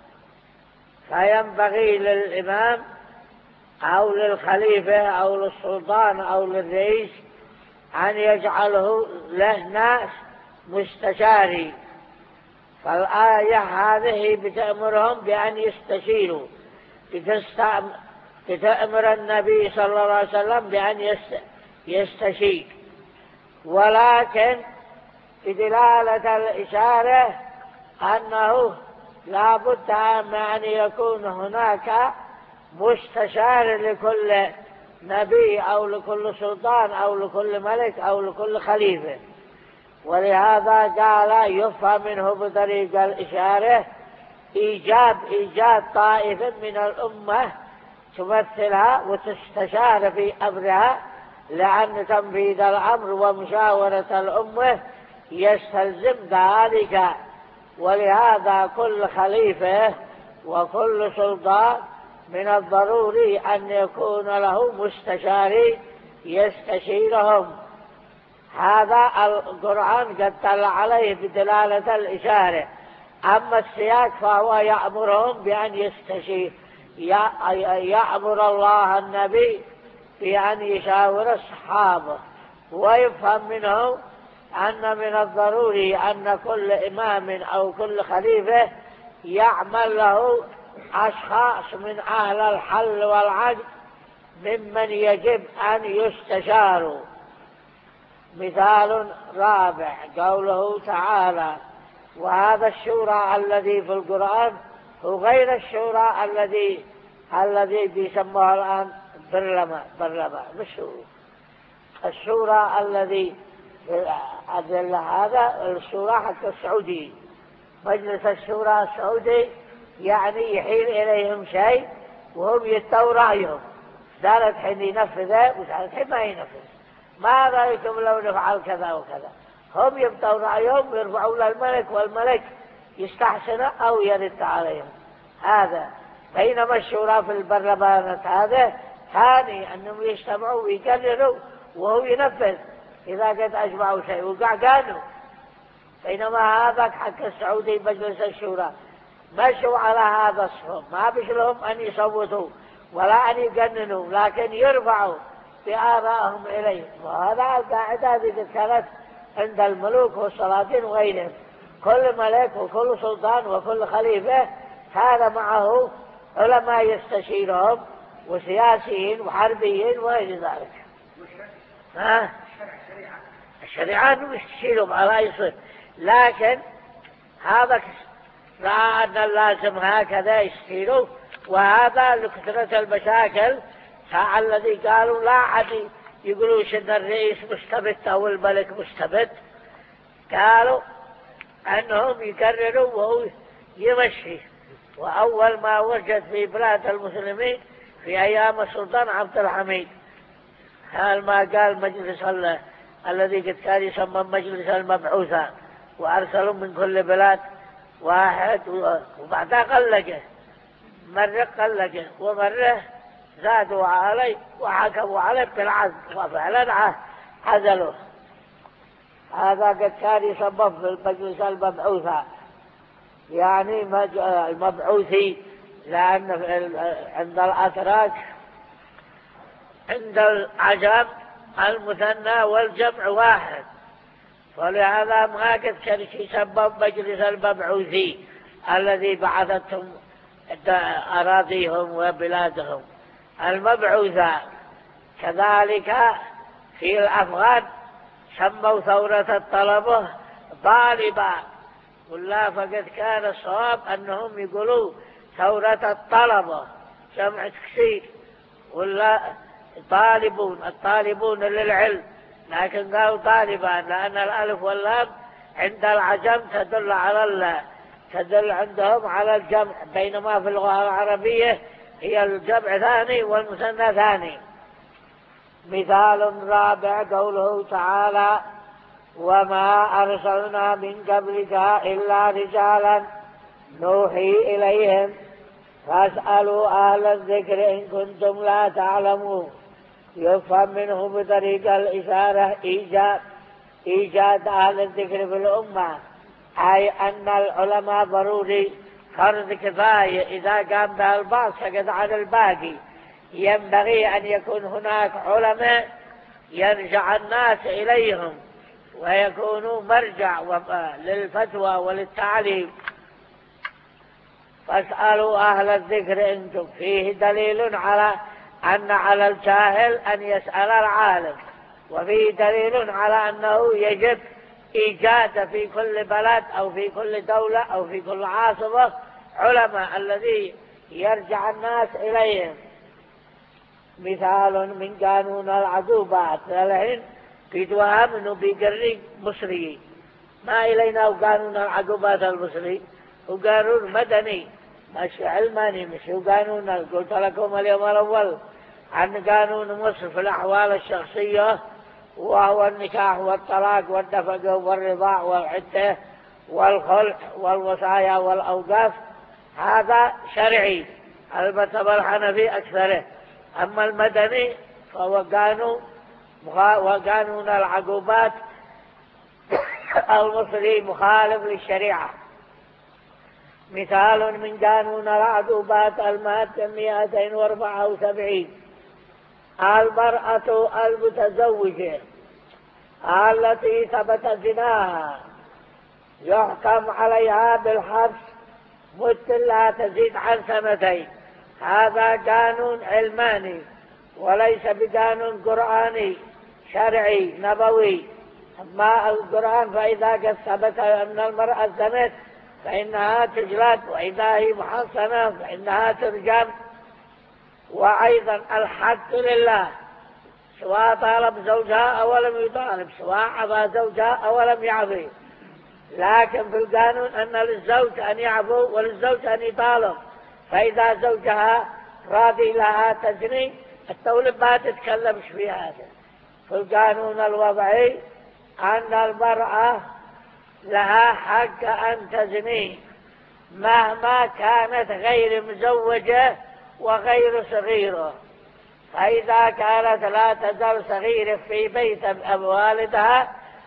فينبغي للإمام أو للخليفة أو للسلطان أو للرئيس أن يجعله له ناس مستشاري. فالآية هذه بتأمرهم بأن يستشيروا، بتأمر النبي صلى الله عليه وسلم بأن يستشير، ولكن بدلالة الإشارة أنه لا بد أن يكون هناك مستشار لكل نبي أو لكل سلطان أو لكل ملك أو لكل خليفة. ولهذا قال يفهم منه بطريق الإشارة إيجاب إيجاد طائفة من الأمة تمثلها وتستشار في أمرها، لأن تنفيذ الأمر ومشاورة الأمة يستلزم ذلك. ولهذا كل خليفة وكل سلطان من الضروري أن يكون له مستشاري يستشيرهم. هذا القرآن قد دل عليه بدلالة الإشارة. أما السياق فهو يأمرهم بأن يستشير، يأمر الله النبي بأن يشاور أصحابه. ويفهم منه أن من الضروري أن كل إمام أو كل خليفة يعمل له أشخاص من أهل الحل والعقد ممن يجب أن يستشاروا. مثال رابع قوله تعالى وهذا الشورى الذي في القرآن هو غير الشورى الذي الذي بيسموه الآن برلمان برلمان مش هو الشورى الذي أدل هذا الشورى حتى السعودي، مجلس الشورى السعودي، يعني يحيل إليهم شيء وهم يتوا رأيهم، ذلك حين ينفذه وذلك حين ما ينفذ، ما رأيكم لو نفعل كذا وكذا، هم يبتوا رأيهم ويرفعوا للملك والملك يستحسن أو يرد عليهم. هذا بينما الشورى في البرلمانات هذا ثاني أنهم يجتمعوا ويقرروا وهو ينفذ إذا قد أجمعوا شيء وقع قانوا. بينما هذا حق السعودي مجلس الشورى مشوا على هذا الصفر، ما بش لهم أن يصوتوا ولا أن يقننوا، لكن يرفعوا بآرائهم إليه. وهذا القاعدة التي كانت عند الملوك والسلاطين وغيرهم، كل ملك وكل سلطان وكل خليفة كان معه علماء يستشيرهم وسياسيين وحربيين وغير ذلك. ها؟ الشريعة يستشيرهم على أي صفة، لكن هذا رأى أن اللازم هكذا يستشيروا. وهذا لكثرة المشاكل الذي قالوا لا عدي يقولوش ان الرئيس مستبد او الملك مستبد، قالوا انهم يقرروا وهو يمشي. واول ما وجد في بلاد المسلمين في ايام السلطان عبد الحميد، قال ما قال مجلس الله الذي قد كان يسمى مجلس المبعوثة، وارسلوا من كل بلاد واحد، وبعدها قلقه مرة قلقه ومره زادوا عليه وحكموا عليه بالعزل، وفعلا عزلوه. هذا قد كان يسبب في المجلس المبعوثة، يعني المبعوثي، لأن عند الأتراك عند العجم المثنى والجمع واحد، ولهذا ما قد كان يسبب مجلس المبعوثي الذي بعثتهم أراضيهم وبلادهم المبعوثة. كذلك في الأفغان سموا ثورة الطلبة طالبة، ولا فقد كان الصواب أنهم يقولوا ثورة الطلبة جمع تكسير، ولا طالبون الطالبون للعلم، لكن قالوا طالبان لأن الألف واللام عند العجم تدل على الله، تدل عندهم على الجمع، بينما في اللغة العربية هي الجمع ثاني والمثنى ثاني. مثال رابع قوله تعالى: وما أرسلنا من قبلك إلا رجالا نوحي إليهم فاسألوا أهل الذكر إن كنتم لا تعلمون. يفهم منه بطريقة الإشارة إيجاد إيجاد أهل الذكر في الأمة، أي أن العلماء ضروري فرض كفاية، إذا قام بها البعض سقط عن الباقي. ينبغي أن يكون هناك علماء يرجع الناس إليهم ويكونوا مرجع للفتوى وللتعليم. فاسألوا أهل الذكر إن فيه دليل على أن على الجاهل أن يسأل العالم، وفيه دليل على أنه يجب إيجاد في كل بلد أو في كل دولة أو في كل عاصمة علماء الذي يرجع الناس إليهم. مثال من قانون العقوبات، الحين بيدوها منه بيقري مصري، ما إلينا قانون العقوبات المصري، وقانون مدني مش علماني، مش قانون. قلت لكم اليوم الأول عن قانون مصر في الأحوال الشخصية، وهو النكاح والطلاق والنفقة والرضاع والعدة والخلع والوصايا والأوقاف، هذا شرعي المذهب الحنفي أكثره. أما المدني فهو قانون وقانون العقوبات المصري مخالف للشريعة. مثال من قانون العقوبات المادة مئتين وأربعة وسبعين: المرأة المتزوجة التي ثبت زناها يحكم عليها بالحبس مدة لا تزيد عن سنتين. هذا قانون علماني وليس بقانون قرآني شرعي نبوي. أما القرآن فإذا قد ثبت أن المرأة زنت فإنها تجلد، وإذا هي محصنة فإنها ترجم. وأيضا الحق لله، سواء طالب زوجها أو لم يطالب، سواء عفى زوجها أو لم يعفي. لكن في القانون أن للزوج أن يعفو وللزوج أن يطالب. فإذا زوجها راضي لها تزني الدولة ما تتكلمش في هذا. في القانون الوضعي أن المرأة لها حق أن تزني مهما كانت غير مزوجة وغير صغيرة. فإذا كانت لا تزال صغيرة في بيت والدها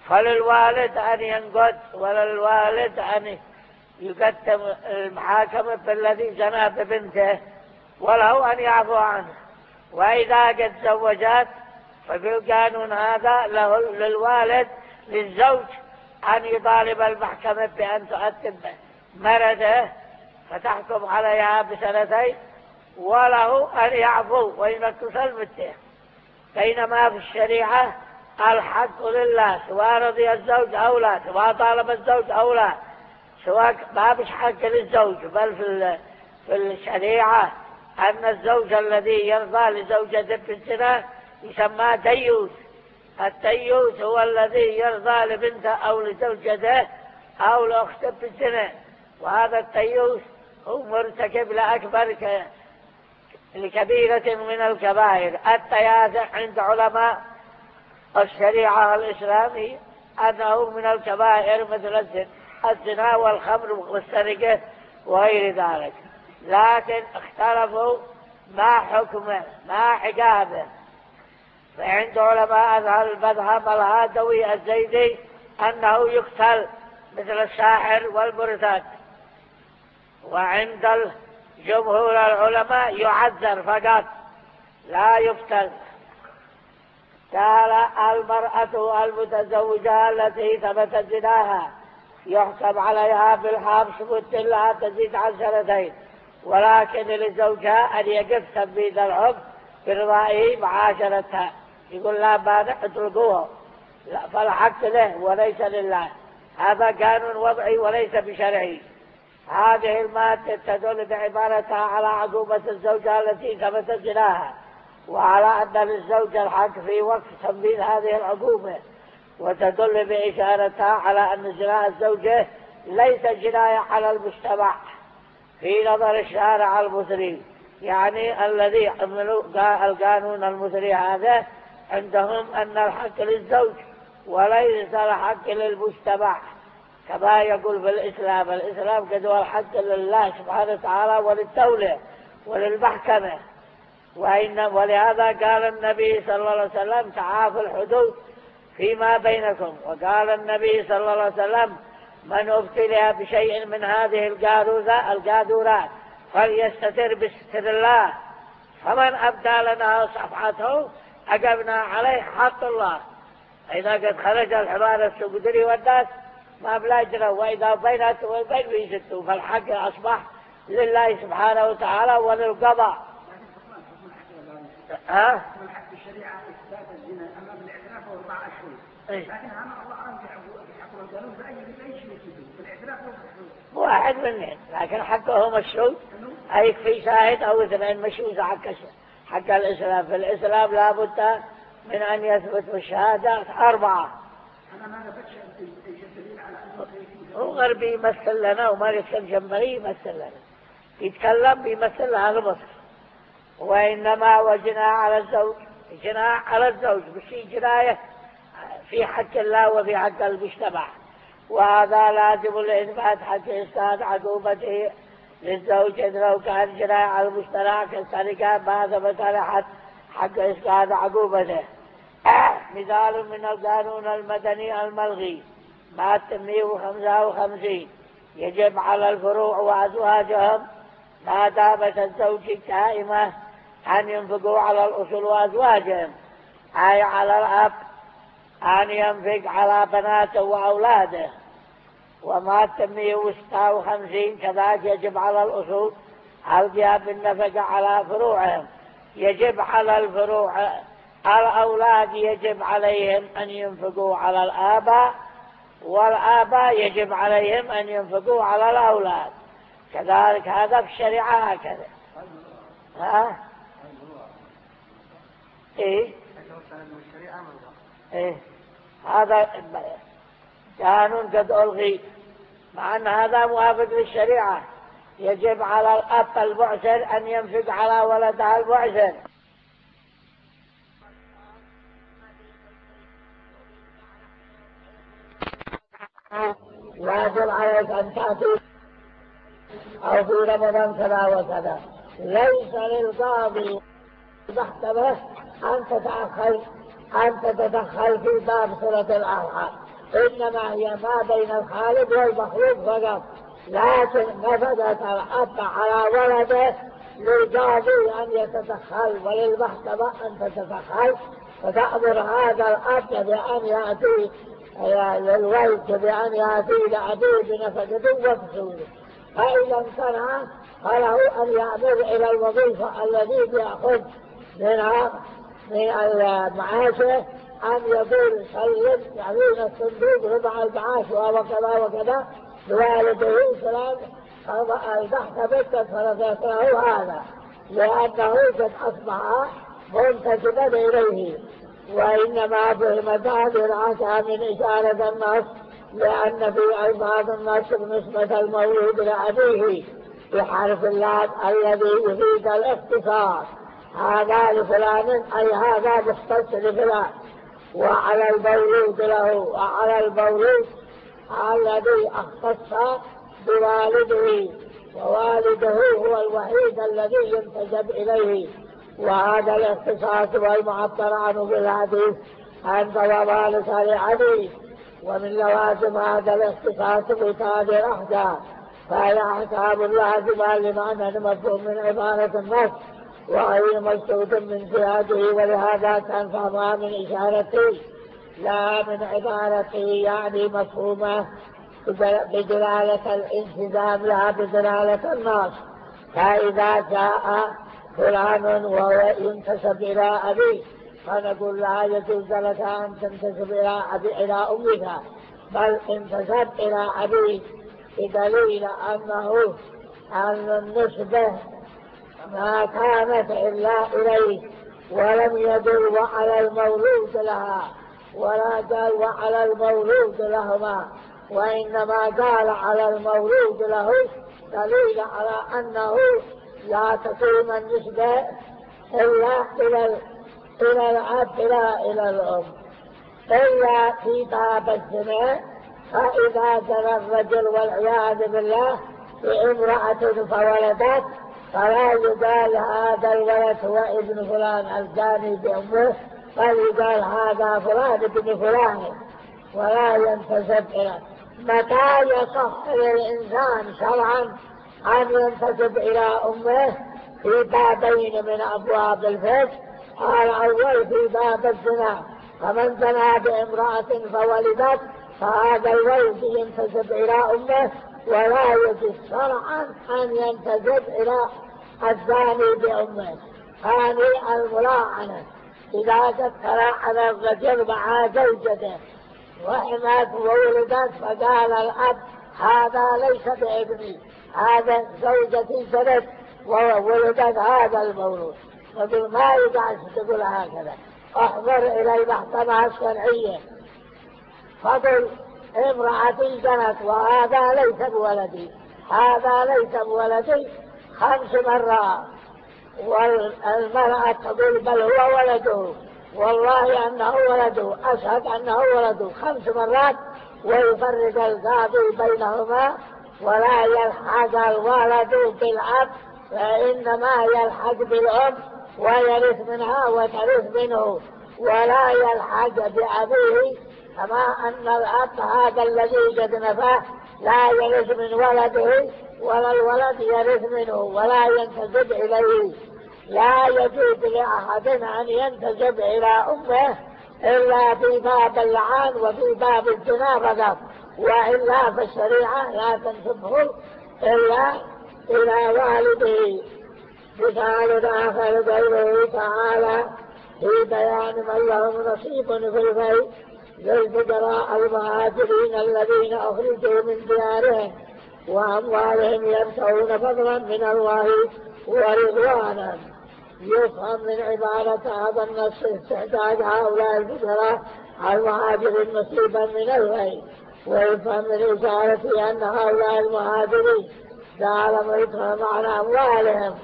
فللوالد أن ينقد وللوالد أن يقدم المحاكمة بالذي زنى ببنته، وله أن يعفو عنه. وإذا قد زوجت ففي القانون هذا له للوالد للزوج أن يطالب المحكمة بأن تؤدب مرده فتحكم عليها بسنتين، وله أن يعفو وينقص المدة. بينما في الشريعة الحق لله، سواء رضي الزوج أو لا، سواء طالب الزوج أو لا، سواء ما فيش حق للزوج. بل في في الشريعة أن الزوج الذي يرضى لزوجته بالزنا يسمى ديوث. الديوث هو الذي يرضى لبنته أو لزوجته أو لأخته بالزنا، وهذا الديوث هو مرتكب لأكبر لكبيرة من الكبائر. التياث عند علماء الشريعة الإسلامية أنه من الكبائر مثل الزنا والخمر والسرقة وغير ذلك، لكن اختلفوا ما حكمه ما عقابه. فعند علماء المذهب الهادوي الزيدي أنه يقتل مثل الساحر والمرتد، وعند جمهور العلماء يعذر فقط لا يقتل. قال المرأة المتزوجة التي ثبت زناها يحكم عليها بالحبس مدة لا تزيد عن سنتين، ولكن لزوجها أن يقف تنفيذ الحكم برضائه معاشرتها. يقول لا مانع اتركوه، فالحق له وليس لله. هذا قانون وضعي وليس بشرعي. هذه المادة تدل بعبارتها على عقوبة الزوجة التي ثبت زناها، وعلى أن للزوج الحق في وقت تنفيذ هذه العقوبة، وتدل بإشارتها على أن زنا الزوجة ليس جناية على المجتمع في نظر الشارع المصري. يعني الذي عملوا القانون المصري هذا عندهم أن الحق للزوج وليس الحق للمجتمع، كما يقول في الإسلام. الإسلام قد هو الحق لله سبحانه وتعالى وللدولة وللمحكمة. وإن ولهذا قال النبي صلى الله عليه وسلم تعافوا الحدود فيما بينكم. وقال النبي صلى الله عليه وسلم من ابتلي بشيء من هذه القاذورات فليستتر بستر الله، فمن أبدى لنا صفحته أقبنا عليه حق الله. إذا قد خرج الحمار السقدري والناس ما بلاجروا، وإذا بينت والبين بيستوا، فالحق أصبح لله سبحانه وتعالى وللقضاء. ها؟ من حق الشريعة إثبات الزنا، أما بالاعتراف هو أربع أشهر. لكن أنا الله أعلم بحكم القانون بأي بأي شيء يفيده، بالاعتراف هو مشهود. واحد منهم، لكن حقه مشهود. أي في شاهد أو اثنين مشهود حق حق الإسلام. في الإسلام لا بد من أن يثبت بالشهادة أربعة. أنا ما نفتش الدليل على أنه هو غربي يمثل لنا وما يكتب جمبري يمثل لنا، يتكلم بيمثل لها مصر. وإنما وجناح على الزوج، جناح على الزوج بشي جناية في حق الله وفي حق المجتمع، وهذا لازم لإثبات حق إسقاط عقوبته للزوج إذ لو كان جناية على المجتمع كالسرقة ما ثبت له حق إسقاط عقوبته. مثال من القانون المدني الملغي مادة مئة وخمسة وخمسين يجب على الفروع وأزواجهم ما دامت الزوج قائمة أن ينفقوا على الأصول وأزواجهم، أي على الأب أن ينفق على بناته وأولاده. ومادة مئة وستة وخمسين كذلك يجب على الأصول القيام بالنفقة على فروعهم. يجب على الفروع الأولاد يجب عليهم أن ينفقوا على الآباء، والآباء يجب عليهم أن ينفقوا على الأولاد. كذلك هذا في الشريعة هكذا. ها؟ إيه؟ إيه؟ هذا قانون قد ألغي، مع أن هذا موافق للشريعة. يجب على الأب المعسر أن ينفق على ولده المعسر. واجب عليك أن تأتي أو في رمضان كذا وكذا. ليس للقاضي محكمة أن تتدخل أن تتدخل في باب صلة الأرحام، إنما هي ما بين الخالق والمخلوق فقط، لكن نفذت الأب على ولده للقاضي أن يتدخل وللمحكمة أن تتدخل، فتأمر هذا الأب بأن يأتي للولد بأن يأتي لأبيه بنفقته وفصوله، فإذا امتنع فله أن يأمر إلى الوظيفة الذي بيأخذ منها من المعاشه أن يقول سلم يعطينا الصندوق ربع المعاش وكذا وكذا بوالده فلان، المحكمة تفرضت له هذا لأنه قد أصبح منتسبا إليه. وإنما فهمت هذه العشاء من إشارة النص لأن في ألفاظ النص نسبة المولود لأبيه بحرف اللام الذي يفيد الاختصاص، هذا لفلان أي هذا مختص لفلان، وعلى المولود له وعلى المولود الذي اختص بوالده، ووالده هو الوحيد الذي ينتسب إليه، وهذا الاختصاص والمعبر عنه بالحديث أنت ومالك لعبيد. ومن لوازم هذا الاختصاص بتاج الأحكام، فهي أحكام لازمة لمعنى مفهوم من عبارة النص وغير مقصود من سياده، ولهذا كان فهمها من إشارته لا من عبارته، يعني مفهومة بدلالة الانتزام لا بدلالة النص. فإذا جاء فلان وهو ينتسب إلى أبيه فنقول لا يجوز لك أن تنتسب إلى أبي إلى أمك، بل انتسب إلى أبيه بدليل أنه أن النسبة ما كانت إلا إليه ولم يدل على المولود لها ولا دل على المولود لهما، وإنما قال على المولود له دليل على أنه لا تقيم النسبة إلا إلى إلى الأب لا إلى الأم، إلا في باب الزنا. فإذا زنى الرجل والعياذ بالله بامرأة فولدت فلا يقال هذا الولد هو ابن فلان الزاني بأمه، بل يقال هذا فلان ابن فلان ولا ينتسب إليه. متى يصح للإنسان شرعا أن ينتسب إلى أمه؟ في بابين من أبواب الفقه. الأول في باب الزنا، فمن زنى بامرأة فولدت فهذا الولد ينتسب إلى أمه، ولا يجوز شرعا أن ينتسب إلى الزاني بأمه. ثاني الملاعنة، إذا قد تلاعن الرجل مع زوجته وحمات وولدت فقال الأب هذا ليس بابني، هذا زوجتي زنت وولدت هذا المولود، فقل ما يقعد تقول هكذا، احضر إلى المحكمة الشرعية فقل امرأتي زنت وهذا ليس بولدي، هذا ليس بولدي خمس مرات، والمرأة تقول بل هو ولده، والله أنه ولده، أشهد أنه ولده خمس مرات، ويفرق القاضي بينهما ولا يلحق الولد بالأب، فإنما يلحق بالأم ويرث منها وترث منه، ولا يلحق بأبيه، كما أن الأب هذا الذي قد نفاه لا يرث من ولده ولا الولد يرث منه ولا ينتسب إليه. لا يجوز لأحد أن ينتسب إلى أمه إلا في باب اللعان وفي باب الزنا فقط، وإلا في الشريعة لا تنسبه إلا إلى والده. مثال آخر قوله تعالى في بيان من لهم نصيب في الفيء للفقراء المهاجرين الذين أخرجوا من ديارهم وأموالهم يبتغون فضلا من الله ورضوانا. يفهم من عبارة هذا النص استحقاق هؤلاء الفقراء المهاجرين نصيبا من الفيء، ويفهم من إشارة أن هؤلاء المهاجرين جعل ملكهم على أموالهم.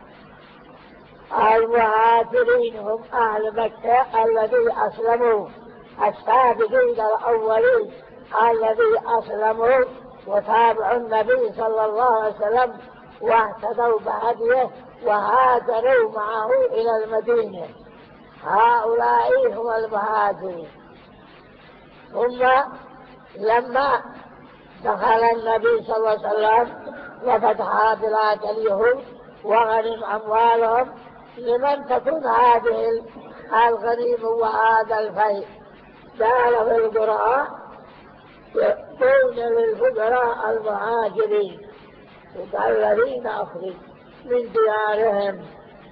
المهاجرين هم أهل مكة الذي أسلموا، السابقين الأولين الذي أسلموا وتابعوا النبي صلى الله عليه وسلم واهتدوا بهديه وهاجروا معه إلى المدينة، هؤلاء هم المهاجرين. ثم لما دخل النبي صلى الله عليه وسلم وفتح بلاد اليهود وغنم أموالهم، لمن تكون هذه الغنيمة وهذا الفيء؟ قال في القرآن يكون للفقراء المهاجرين الذين أخرجوا من ديارهم.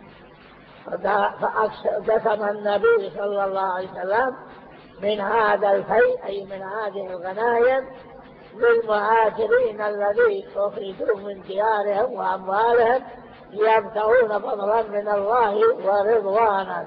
فقسم النبي صلى الله عليه وسلم من هذا الفيء أي من هذه الغنائم للمهاجرين الذين أخرجوا من ديارهم وأموالهم يبتغون فضلا من الله ورضوانا.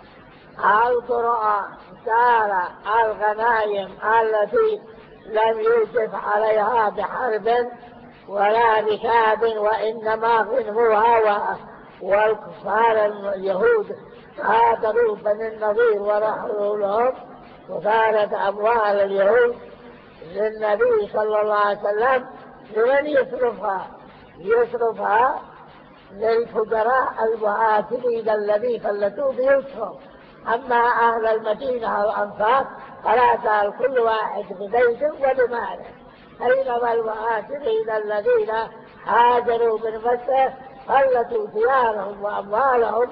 القرآن قال الغنائم التي لم يوجب عليها بحرب ولا بكاد وإنما غنموها، والكفار اليهود هاجروا بني النضير ورحلوا لهم، وكانت أموال اليهود للنبي صلى الله عليه وسلم لمن يصرفها؟ يصرفها للفقراء المهاجرين الذين فلتوا بيوتهم. أما أهل المدينة والأنصار فلا زال كل واحد ببيت وبماله، بينما المهاجرين الذين هاجروا من مكة فلتوا ديارهم وأموالهم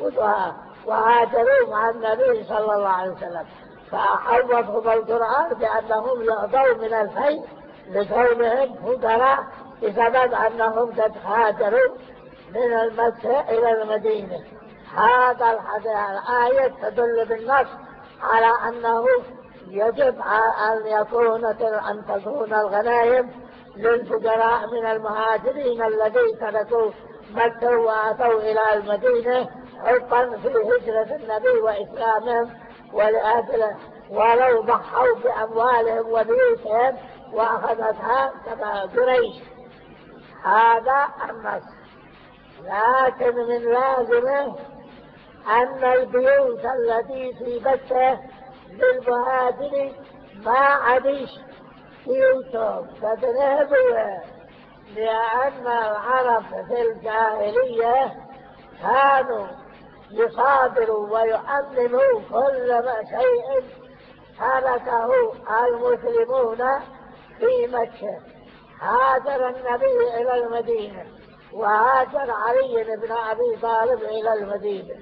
وهاجروا مع النبي صلى الله عليه وسلم، فعوضهم القرآن بأنهم يعطوا من الفيء لكونهم فقراء بسبب أنهم قد هاجروا من المكة إلى المدينة. هذا الآية تدل بالنص على أنه يجب أن يكون أن تكون الغنائم للفقراء من المهاجرين الذين تركوا مكة وأتوا إلى المدينة حبا في هجرة النبي وإسلامهم ولأجله، ولو ضحوا بأموالهم وبيوتهم وأخذتها كما قريش. هذا النص. لكن من لازمه أن البيوت التي في مكة للمهاجرين ما عديش بيوتهم فتنهبوا، لأن العرب في الجاهلية كانوا يصادروا ويؤمنوا كل شيء تركه المسلمون في مكة. هاجر النبي إلى المدينة وهاجر علي بن أبي طالب إلى المدينة.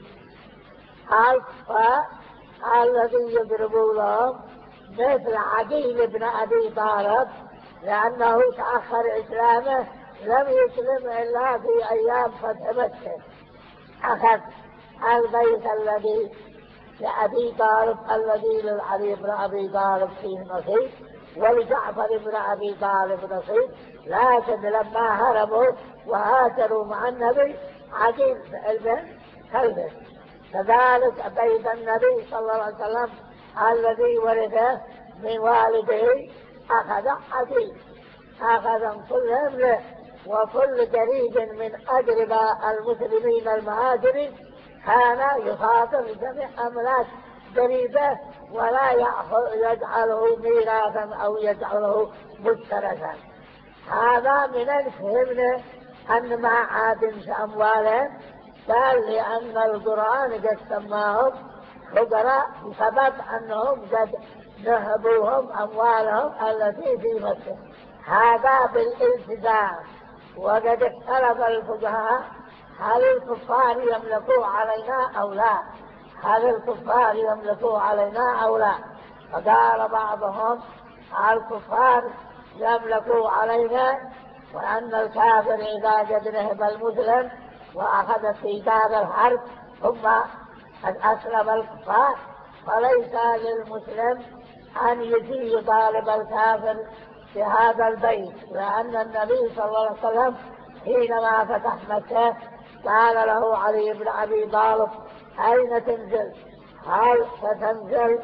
الكفار الذي يضربوا لهم مثل عقيل بن أبي طالب لأنه تأخر إسلامه، لم يسلم إلا في أيام فتح مكة، أخذ البيت الذي لأبي طالب الذي للعلي بن أبي طالب فيه نصيب ولجعفر بن أبي طالب نصيب. لكن لما هربوا وهاجروا مع النبي عقيل بن كلبه، كذلك بيت النبي صلى الله عليه وسلم الذي ورثه من والده أخذ عقيل، أخذ كلهم له، وكل قريب من أقرباء المسلمين المهاجرين كان يخاطب جميع أملاك قريبه ولا يجعله ميراثا أو يجعله مشتركا. هذا من الفهم أن ما عادمش أموالهم، قال لأن القرآن قد سماهم فقراء بسبب أنهم قد نهبوهم أموالهم التي في مكة. هذا بالالتزام. وقد اختلف الفقهاء هل الكفار يملكوا علينا أو لا، هل الكفار يملكوا علينا أو لا. فقال بعضهم الكفار يملكوا علينا، وأن الكافر إذا قد نهب المسلم وأخذ في دار الحرب ثم قد أسلم الكفار فليس للمسلم أن يجي يطالب الكافر في هذا البيت، لأن النبي صلى الله عليه وسلم حينما فتح مكة قال له علي بن أبي طالب أين تنزل؟ هل ستنزل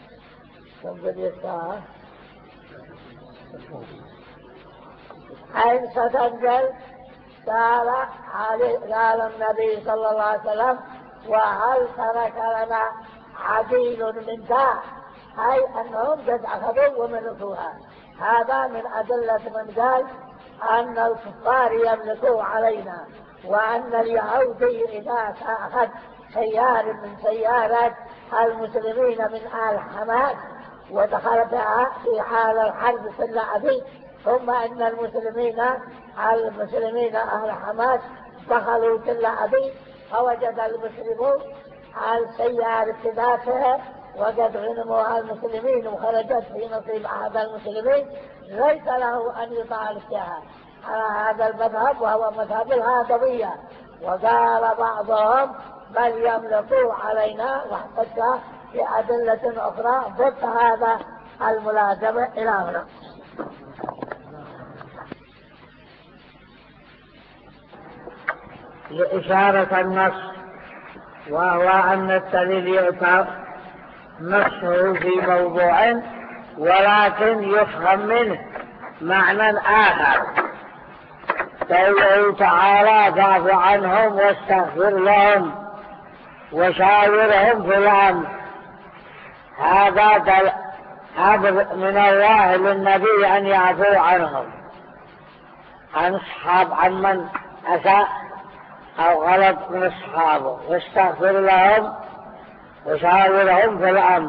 تنزل الساعة أين ستنزل؟ قال قال النبي صلى الله عليه وسلم وهل ترك لنا عديل من داء، أي أنهم قد أخذوا وملكوها. هذا من أدلة من قال أن الكفار يملكوا علينا، وأن اليهودي إذا أخذ سيار من سيارات المسلمين من آل حماس ودخل بها في حال الحرب في اللعب، ثم إن المسلمين المسلمين أهل حماس دخلوا في اللعب، فوجد المسلمون السيارة ابتداتها وقد غنموا المسلمين وخرجت في نصيب أحد المسلمين، ليس له أن يطعن فيها على هذا المذهب وهو مذهب الهادوية. وقال بعضهم بل يملكوا علينا، واحتج بأدلة أخرى ضد هذا الملازمة إلى هنا. لإشارة النص، وهو أن الدليل يؤتى نصه في موضوع ولكن يفهم منه معنى آخر. قوله تعالى فاعف عنهم واستغفر لهم وشاورهم في الأمر، هذا أمر من الله للنبي أن يعفو عنهم، عن أصحاب عن من أساء أو غلط من أصحابه، واستغفر لهم وشاورهم في الأمر.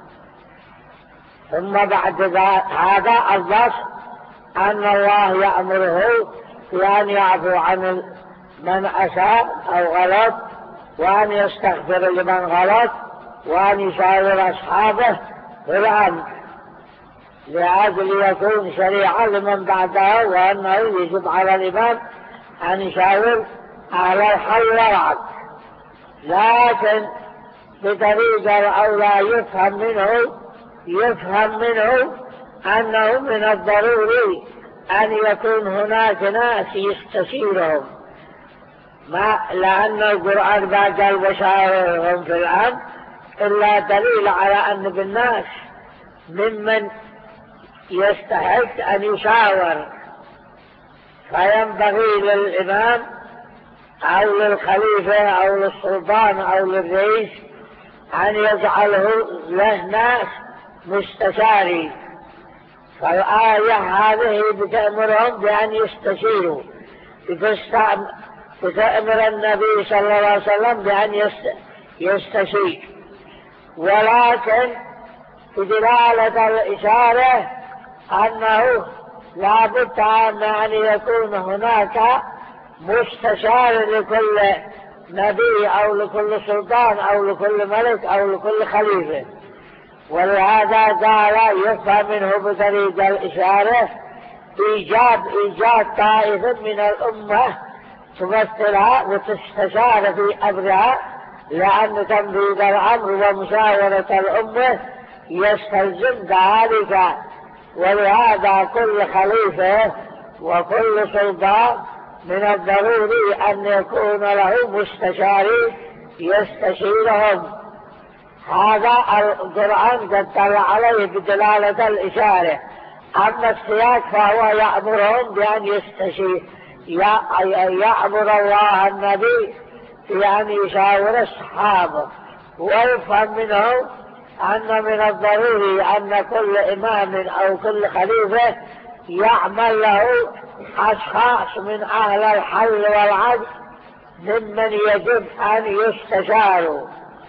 ثم بعد هذا النص أن الله يأمره بأن يعفو عن من أساء أو غلط، وأن يستغفر لمن غلط، وأن يشاور أصحابه في الأمر، لأجل يكون شريعة لمن بعده، وأنه يجب على الإمام أن يشاور أهل الحل والعقد، لكن بطريقة أو لا يفهم منه يفهم منه أنه من الضروري أن يكون هناك ناس يستشيرهم، ما لأن القرآن ما قال وشاورهم في الأمر إلا دليل على أن بالناس ممن يستحق أن يشاور، فينبغي للإمام أو للخليفة أو للسلطان أو للرئيس أن يجعله له ناس مستشاري. فالآية هذه بتأمرهم بأن يستشيروا، بتأمر النبي صلى الله عليه وسلم بأن يستشير، ولكن بدلالة الإشارة أنه لا بد أن يكون هناك مستشار لكل نبي أو لكل سلطان أو لكل ملك أو لكل خليفة. ولهذا قال يفهم منه بطريق الإشارة إيجاب إيجاد طائفة من الأمة تمثلها وتستشار في أمرها، لأن تنفيذ الأمر ومشاورة الأمة يستلزم ذلك. ولهذا كل خليفة وكل سلطان من الضروري أن يكون له مستشاري يستشيرهم. هذا القرآن قد دل عليه بدلالة الإشارة. أما السياق فهو يأمرهم بأن يستشير، يأمر الله النبي بأن يشاور أصحابه. ويفهم منه أن من الضروري أن كل إمام أو كل خليفة يعمل له أشخاص من أهل الحل والعقد ممن يجب أن يستشاروا.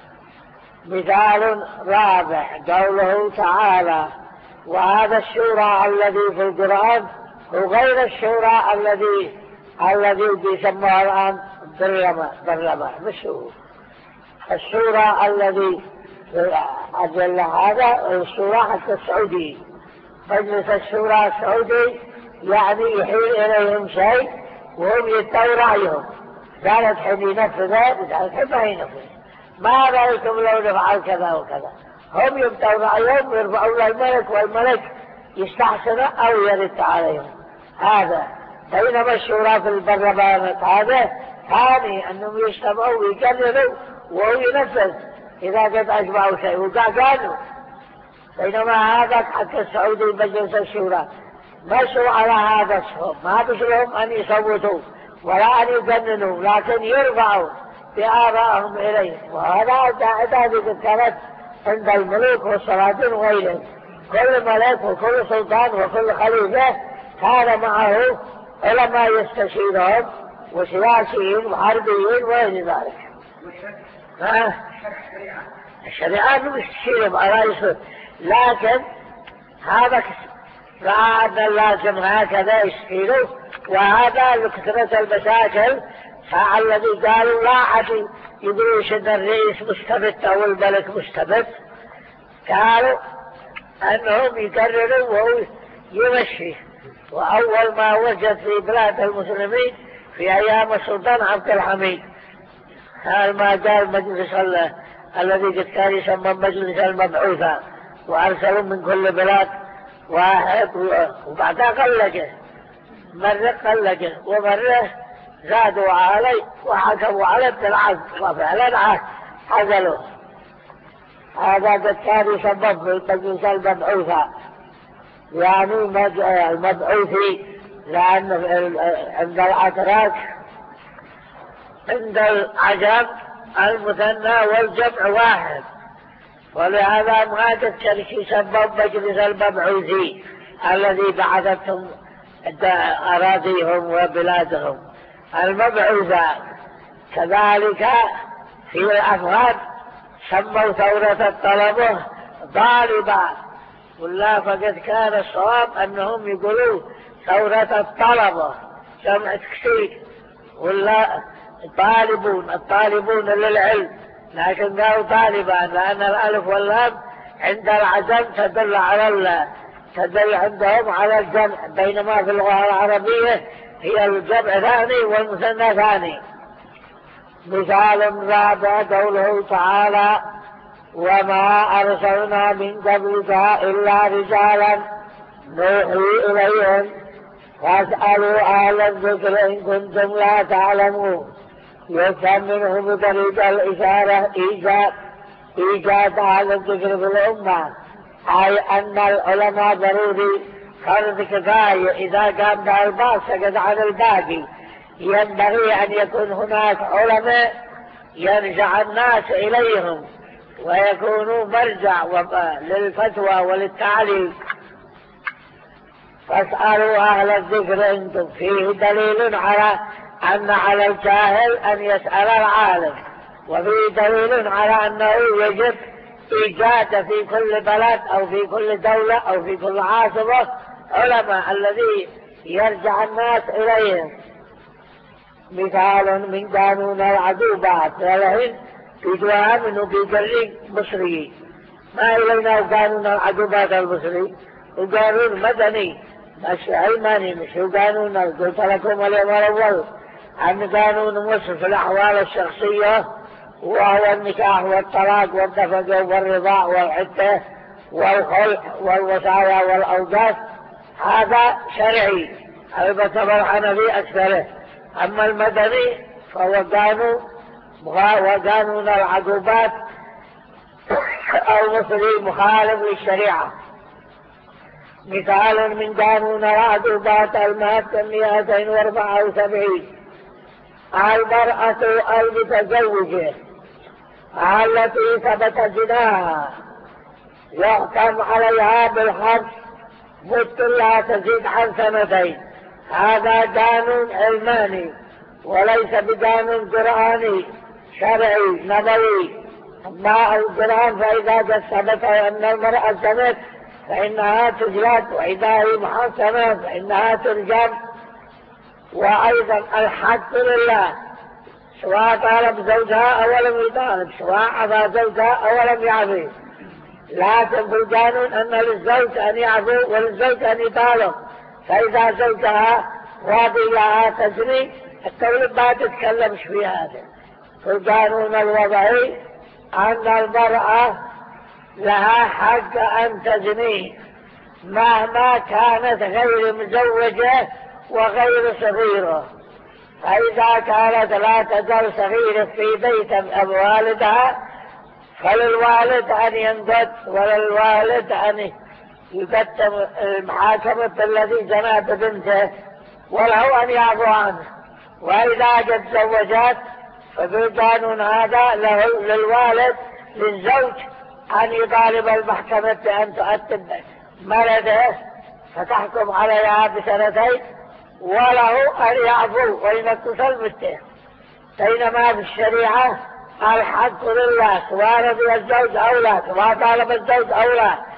مثال رابع قوله تعالى وهذا الشورى الذي في القرآن وغير الشورى الذي الذي بيسموها الآن برلمان، مش هو الشورى الذي أجل هذا الشورى حتى السعودي، مجلس الشورى السعودي، يعني يحيل إليهم شيء وهم يتوا رأيهم، قالت حين ينفذ قالت حين ما ينفذ، ما رأيكم لو نفعل كذا وكذا، هم يبتوا رأيهم ويرفعوا للملك والملك يستحسن أو يرد عليهم. هذا بينما الشورى في البرلمانات هذا ثاني أنهم يجتمعوا ويقرروا وهو ينفذ إذا قد أجمعوا شيء وقالوا. بينما هذا حق السعودي مجلس الشورى مشوا على هذا الشهر، ما بشلهم أن يصوتوا ولا أن يجننوا، لكن يرفعوا بآرائهم إليه. وهذا ذلك كانت عند الملوك والسلاطين وغيرهم، كل ملك وكل سلطان وكل خليفة كان معه علماء يستشيرهم وسياسيين وحربيين وغير ذلك. الشريعة يستشيرهم على لكن هذا رأى أن اللازم هكذا يشكيله، وهذا لكثرة المشاكل. فالذي قالوا لا أحد يقولوش أن الرئيس مستبد أو الملك مستبد، قالوا أنهم يقرروا وهو يمشي. وأول ما وجد في بلاد المسلمين في أيام السلطان عبد الحميد، قال ما قال مجلس الله الذي قد كان يسمى مجلس المبعوثة، وأرسلوا من كل بلاد واحد، وبعدها قلقه مرة قلقه ومرة زادوا علي وحكموا على ابن العز، وفعلا عزلوا. هذا قد كان يسبب في المجلس المبعوثة، يعني المبعوثي، لأن عند الأتراك عند العجم المثنى والجمع واحد، ولهذا ما قد كان يسبب مجلس المبعوثي الذي بعثتهم أراضيهم وبلادهم المبعوثة. كذلك في الأفغان سموا ثورة الطلبة ضاربة، ولا فقد كان الصواب أنهم يقولوا ثورة الطلبة جمع تكسير، ولا طالبون الطالبون للعلم، لكن قالوا طالبان لأن الألف واللام عند العجم تدل على الله، تدل عندهم على الجمع، بينما في اللغة العربية هي الجمع ثاني والمثنى ثاني. مثال رابع قوله تعالى وما أرسلنا من قبلك إلا رجالا نوحي إليهم فاسألوا أهل الذكر إن كنتم لا تعلمون. يفهم منه بطريق الإشارة إيجاد إيجاد أهل الذكر في الأمة، أي أن العلماء ضروري فرض كفاية، إذا قام بالباس سقط عن الباقي. ينبغي أن يكون هناك علماء يرجع الناس إليهم ويكونوا مرجع للفتوى وللتعليم. فاسألوا أهل الذكر إن فيه دليل على أن على الجاهل أن يسأل العالم، وفيه دليل على أنه يجب إيجاد في كل بلد أو في كل دولة أو في كل عاصمة علماء الذي يرجع الناس إليهم. مثال من قانون العقوبات، فلهن يدوها منه بقريق مصري، ما إلينا قانون العقوبات المصري وقانون مدني مش علماني، مش قانون. قلت لكم اليوم الأول عن قانون مصر في الأحوال الشخصية، وهو النكاح والطلاق والنفقة والرضاع والعدة والخلع والوصايا والأوقاف، هذا شرعي البته بالحنفي أكثره. أما المدني فهو قانون وقانون العقوبات المصري مخالف للشريعة. مثال من قانون العقوبات المادة مئتين وأربعة وسبعين، المرأة المتزوجة التي ثبت زناها يحكم عليها بالحبس مدة لا تزيد عن سنتين. هذا قانون علماني وليس بقانون قرآني شرعي نبوي. أما القرآن فإذا قد ثبت أن المرأة زنت فإنها تجلد، وإذا هي محصنة فإنها ترجم. وأيضا الحق لله، سواء طالب زوجها أو لم يطالب، سواء عفا زوجها أو لم يعفي. لكن في القانون أن للزوج أن يعفو وللزوج أن يطالب. فإذا زوجها راضي لها تزني التولد ما تتكلمش في هذا. في القانون الوضعي أن المرأة لها حق أن تزني مهما كانت غير مزوجة وغير صغيرة. فإذا كانت لا تزال صغيرة في بيت والدها فللوالد أن ينقض وللوالد أن يقدم المحاكمة الذي زنى ببنته وله أن يعفو عنه. وإذا قد زوجت فبالقانون هذا له للوالد للزوج أن يطالب المحكمة بأن تؤدب مرده فتحكم عليها بسنتين، وله أن يعفو وينقص المدة. بينما في الشريعة الحق لله، سواء رضي الزوج أو لا، سواء طالب الزوج أو لا،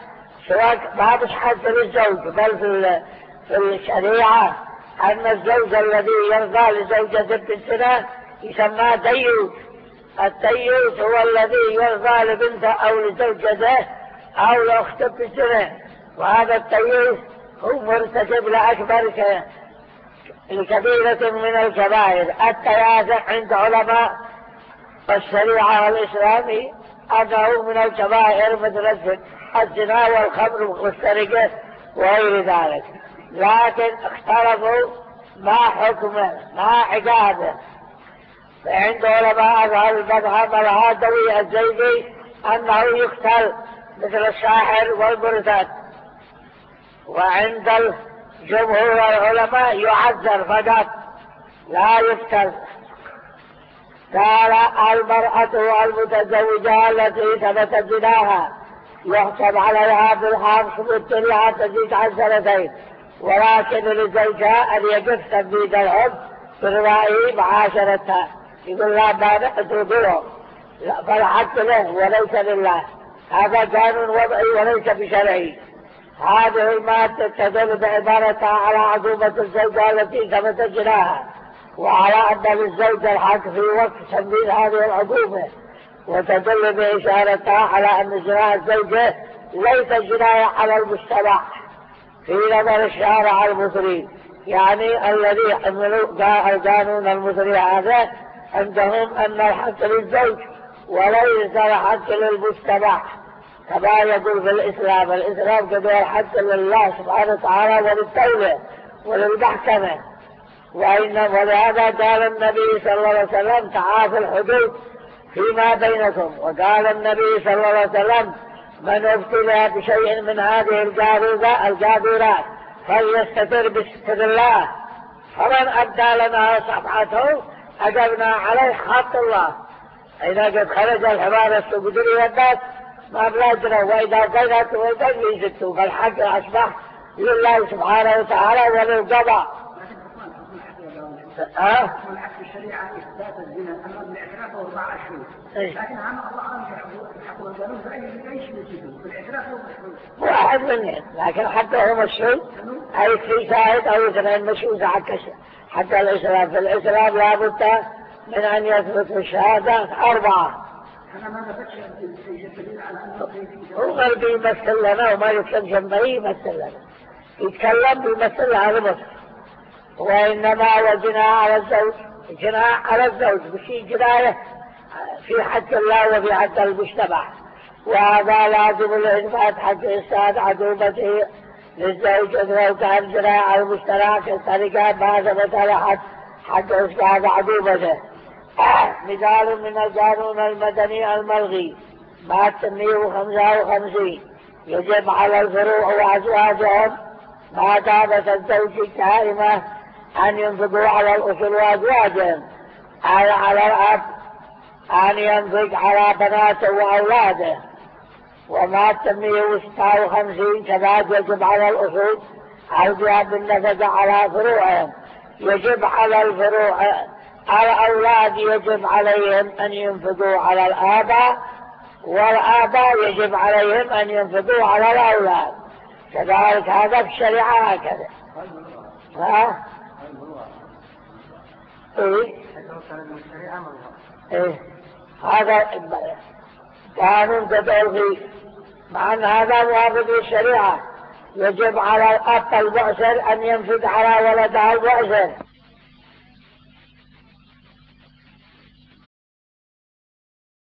سواء ما بس حتى للزوج بل في في الشريعة أن الزوج الذي يرضى لزوجة بنتنا يسمى تيوس. التيوس هو الذي يرضى لبنته أو لزوجته أو لأخت بنتنا، وهذا التيوس هو مرتكب لأكبر لكبيرة من الكبائر. التياسع عند علماء الشريعة والإسلام أنه من الكبائر مثل الزنا والخمر والسرقة وغير ذلك، لكن اختلفوا ما حكمه ما عقابه. فعند علماء المذهب الهادوي الزيدي أنه يقتل مثل الساحر والمرتد، وعند الجمهور العلماء يعذر فقط لا يقتل. قال المرأة المتزوجة التي ثبت زناها يحسب عليها بالحبس مدة حتى تزيد عن سنتين، ولكن لزوجها أن يجف تنفيذ الحب برضائه معاشرتها. يقول لا مانع اتركوه، فالحق له وليس لله، هذا قانون وضعي وليس بشرعي. هذه المادة تدل بعبارتها على عقوبة الزوجة التي ثبت زناها، وعلى أن للزوج الحق في وقت تنفيذ هذه العقوبة، وتدل بإشارتها على أن جناح الزوجة ليس جناية على المجتمع في نظر الشارع المصري. يعني الذي حملوا القانون المصري هذا عندهم أن الحق للزوج وليس الحق للمجتمع، كما يقول في الإسلام. الإسلام قد الحق لله سبحانه وتعالى وللدولة وللمحكمة. ولهذا قال النبي صلى الله عليه وسلم تعافوا الحدود فيما بينكم، وقال النبي صلى الله عليه وسلم من ابتلى بشيء من هذه القاذورات فليستتر بستر الله، فمن أبدى لنا صفحته أجبنا عليه خط الله. إذا قد خرج الحمار السجودي والناس ما بلاجنا، وإذا قيلت وإذا يزدوا، فالحق أصبح لله سبحانه وتعالى وللقضاء. اه والعكس الشريعه اثبات الزنا اما بالاعتراف هو اربع اشهر، لكن عمل الله عنه يحكم القانون باي باي شيء يجيبه بالاعتراف هو مشهور واحد منهم، لكن حتى هو مشهور اي في شاهد او اثنين مشهود حتى حتى الاسلام. في الاسلام لابد من ان يثبت في الشهاده اربعه. انا ما نفتش دليل على انه هو اللي بيمثل لنا وما يتكلم جنبه يمثل لنا، يتكلم بيمثل هذا مصر. وإنما وجناها على الزوج، جناها على الزوج بشي جناية في حق الله وفي حق المجتمع، وهذا لازم الإثبات حق إسقاط عقوبته للزوج لو كان جناية على المجتمع في الطريقة ما ثبت لحد حق إسقاط عقوبته. مثال من القانون المدني الملغي مادة مئة وخمسة وخمسين يجب على الفروع وأزواجهم ما دامت الزوج كائمة أن ينفقوا على الأصول وأزواجهم، أو على الأب أن ينفق على بناته وأولاده. وما تمية وستة وخمسين كذلك يجب على الأصول الجواب بالنفقة على فروعهم. يجب على الفروع الأولاد يجب عليهم أن ينفقوا على الآباء، والآباء يجب عليهم أن ينفقوا على الأولاد. كذلك هذا في الشريعة هكذا. ها؟ ايه ايه هذا قانون قد فيه، مع ان هذا موافق للشريعة. يجب على الاب المعسر ان ينفق على ولده المعسر.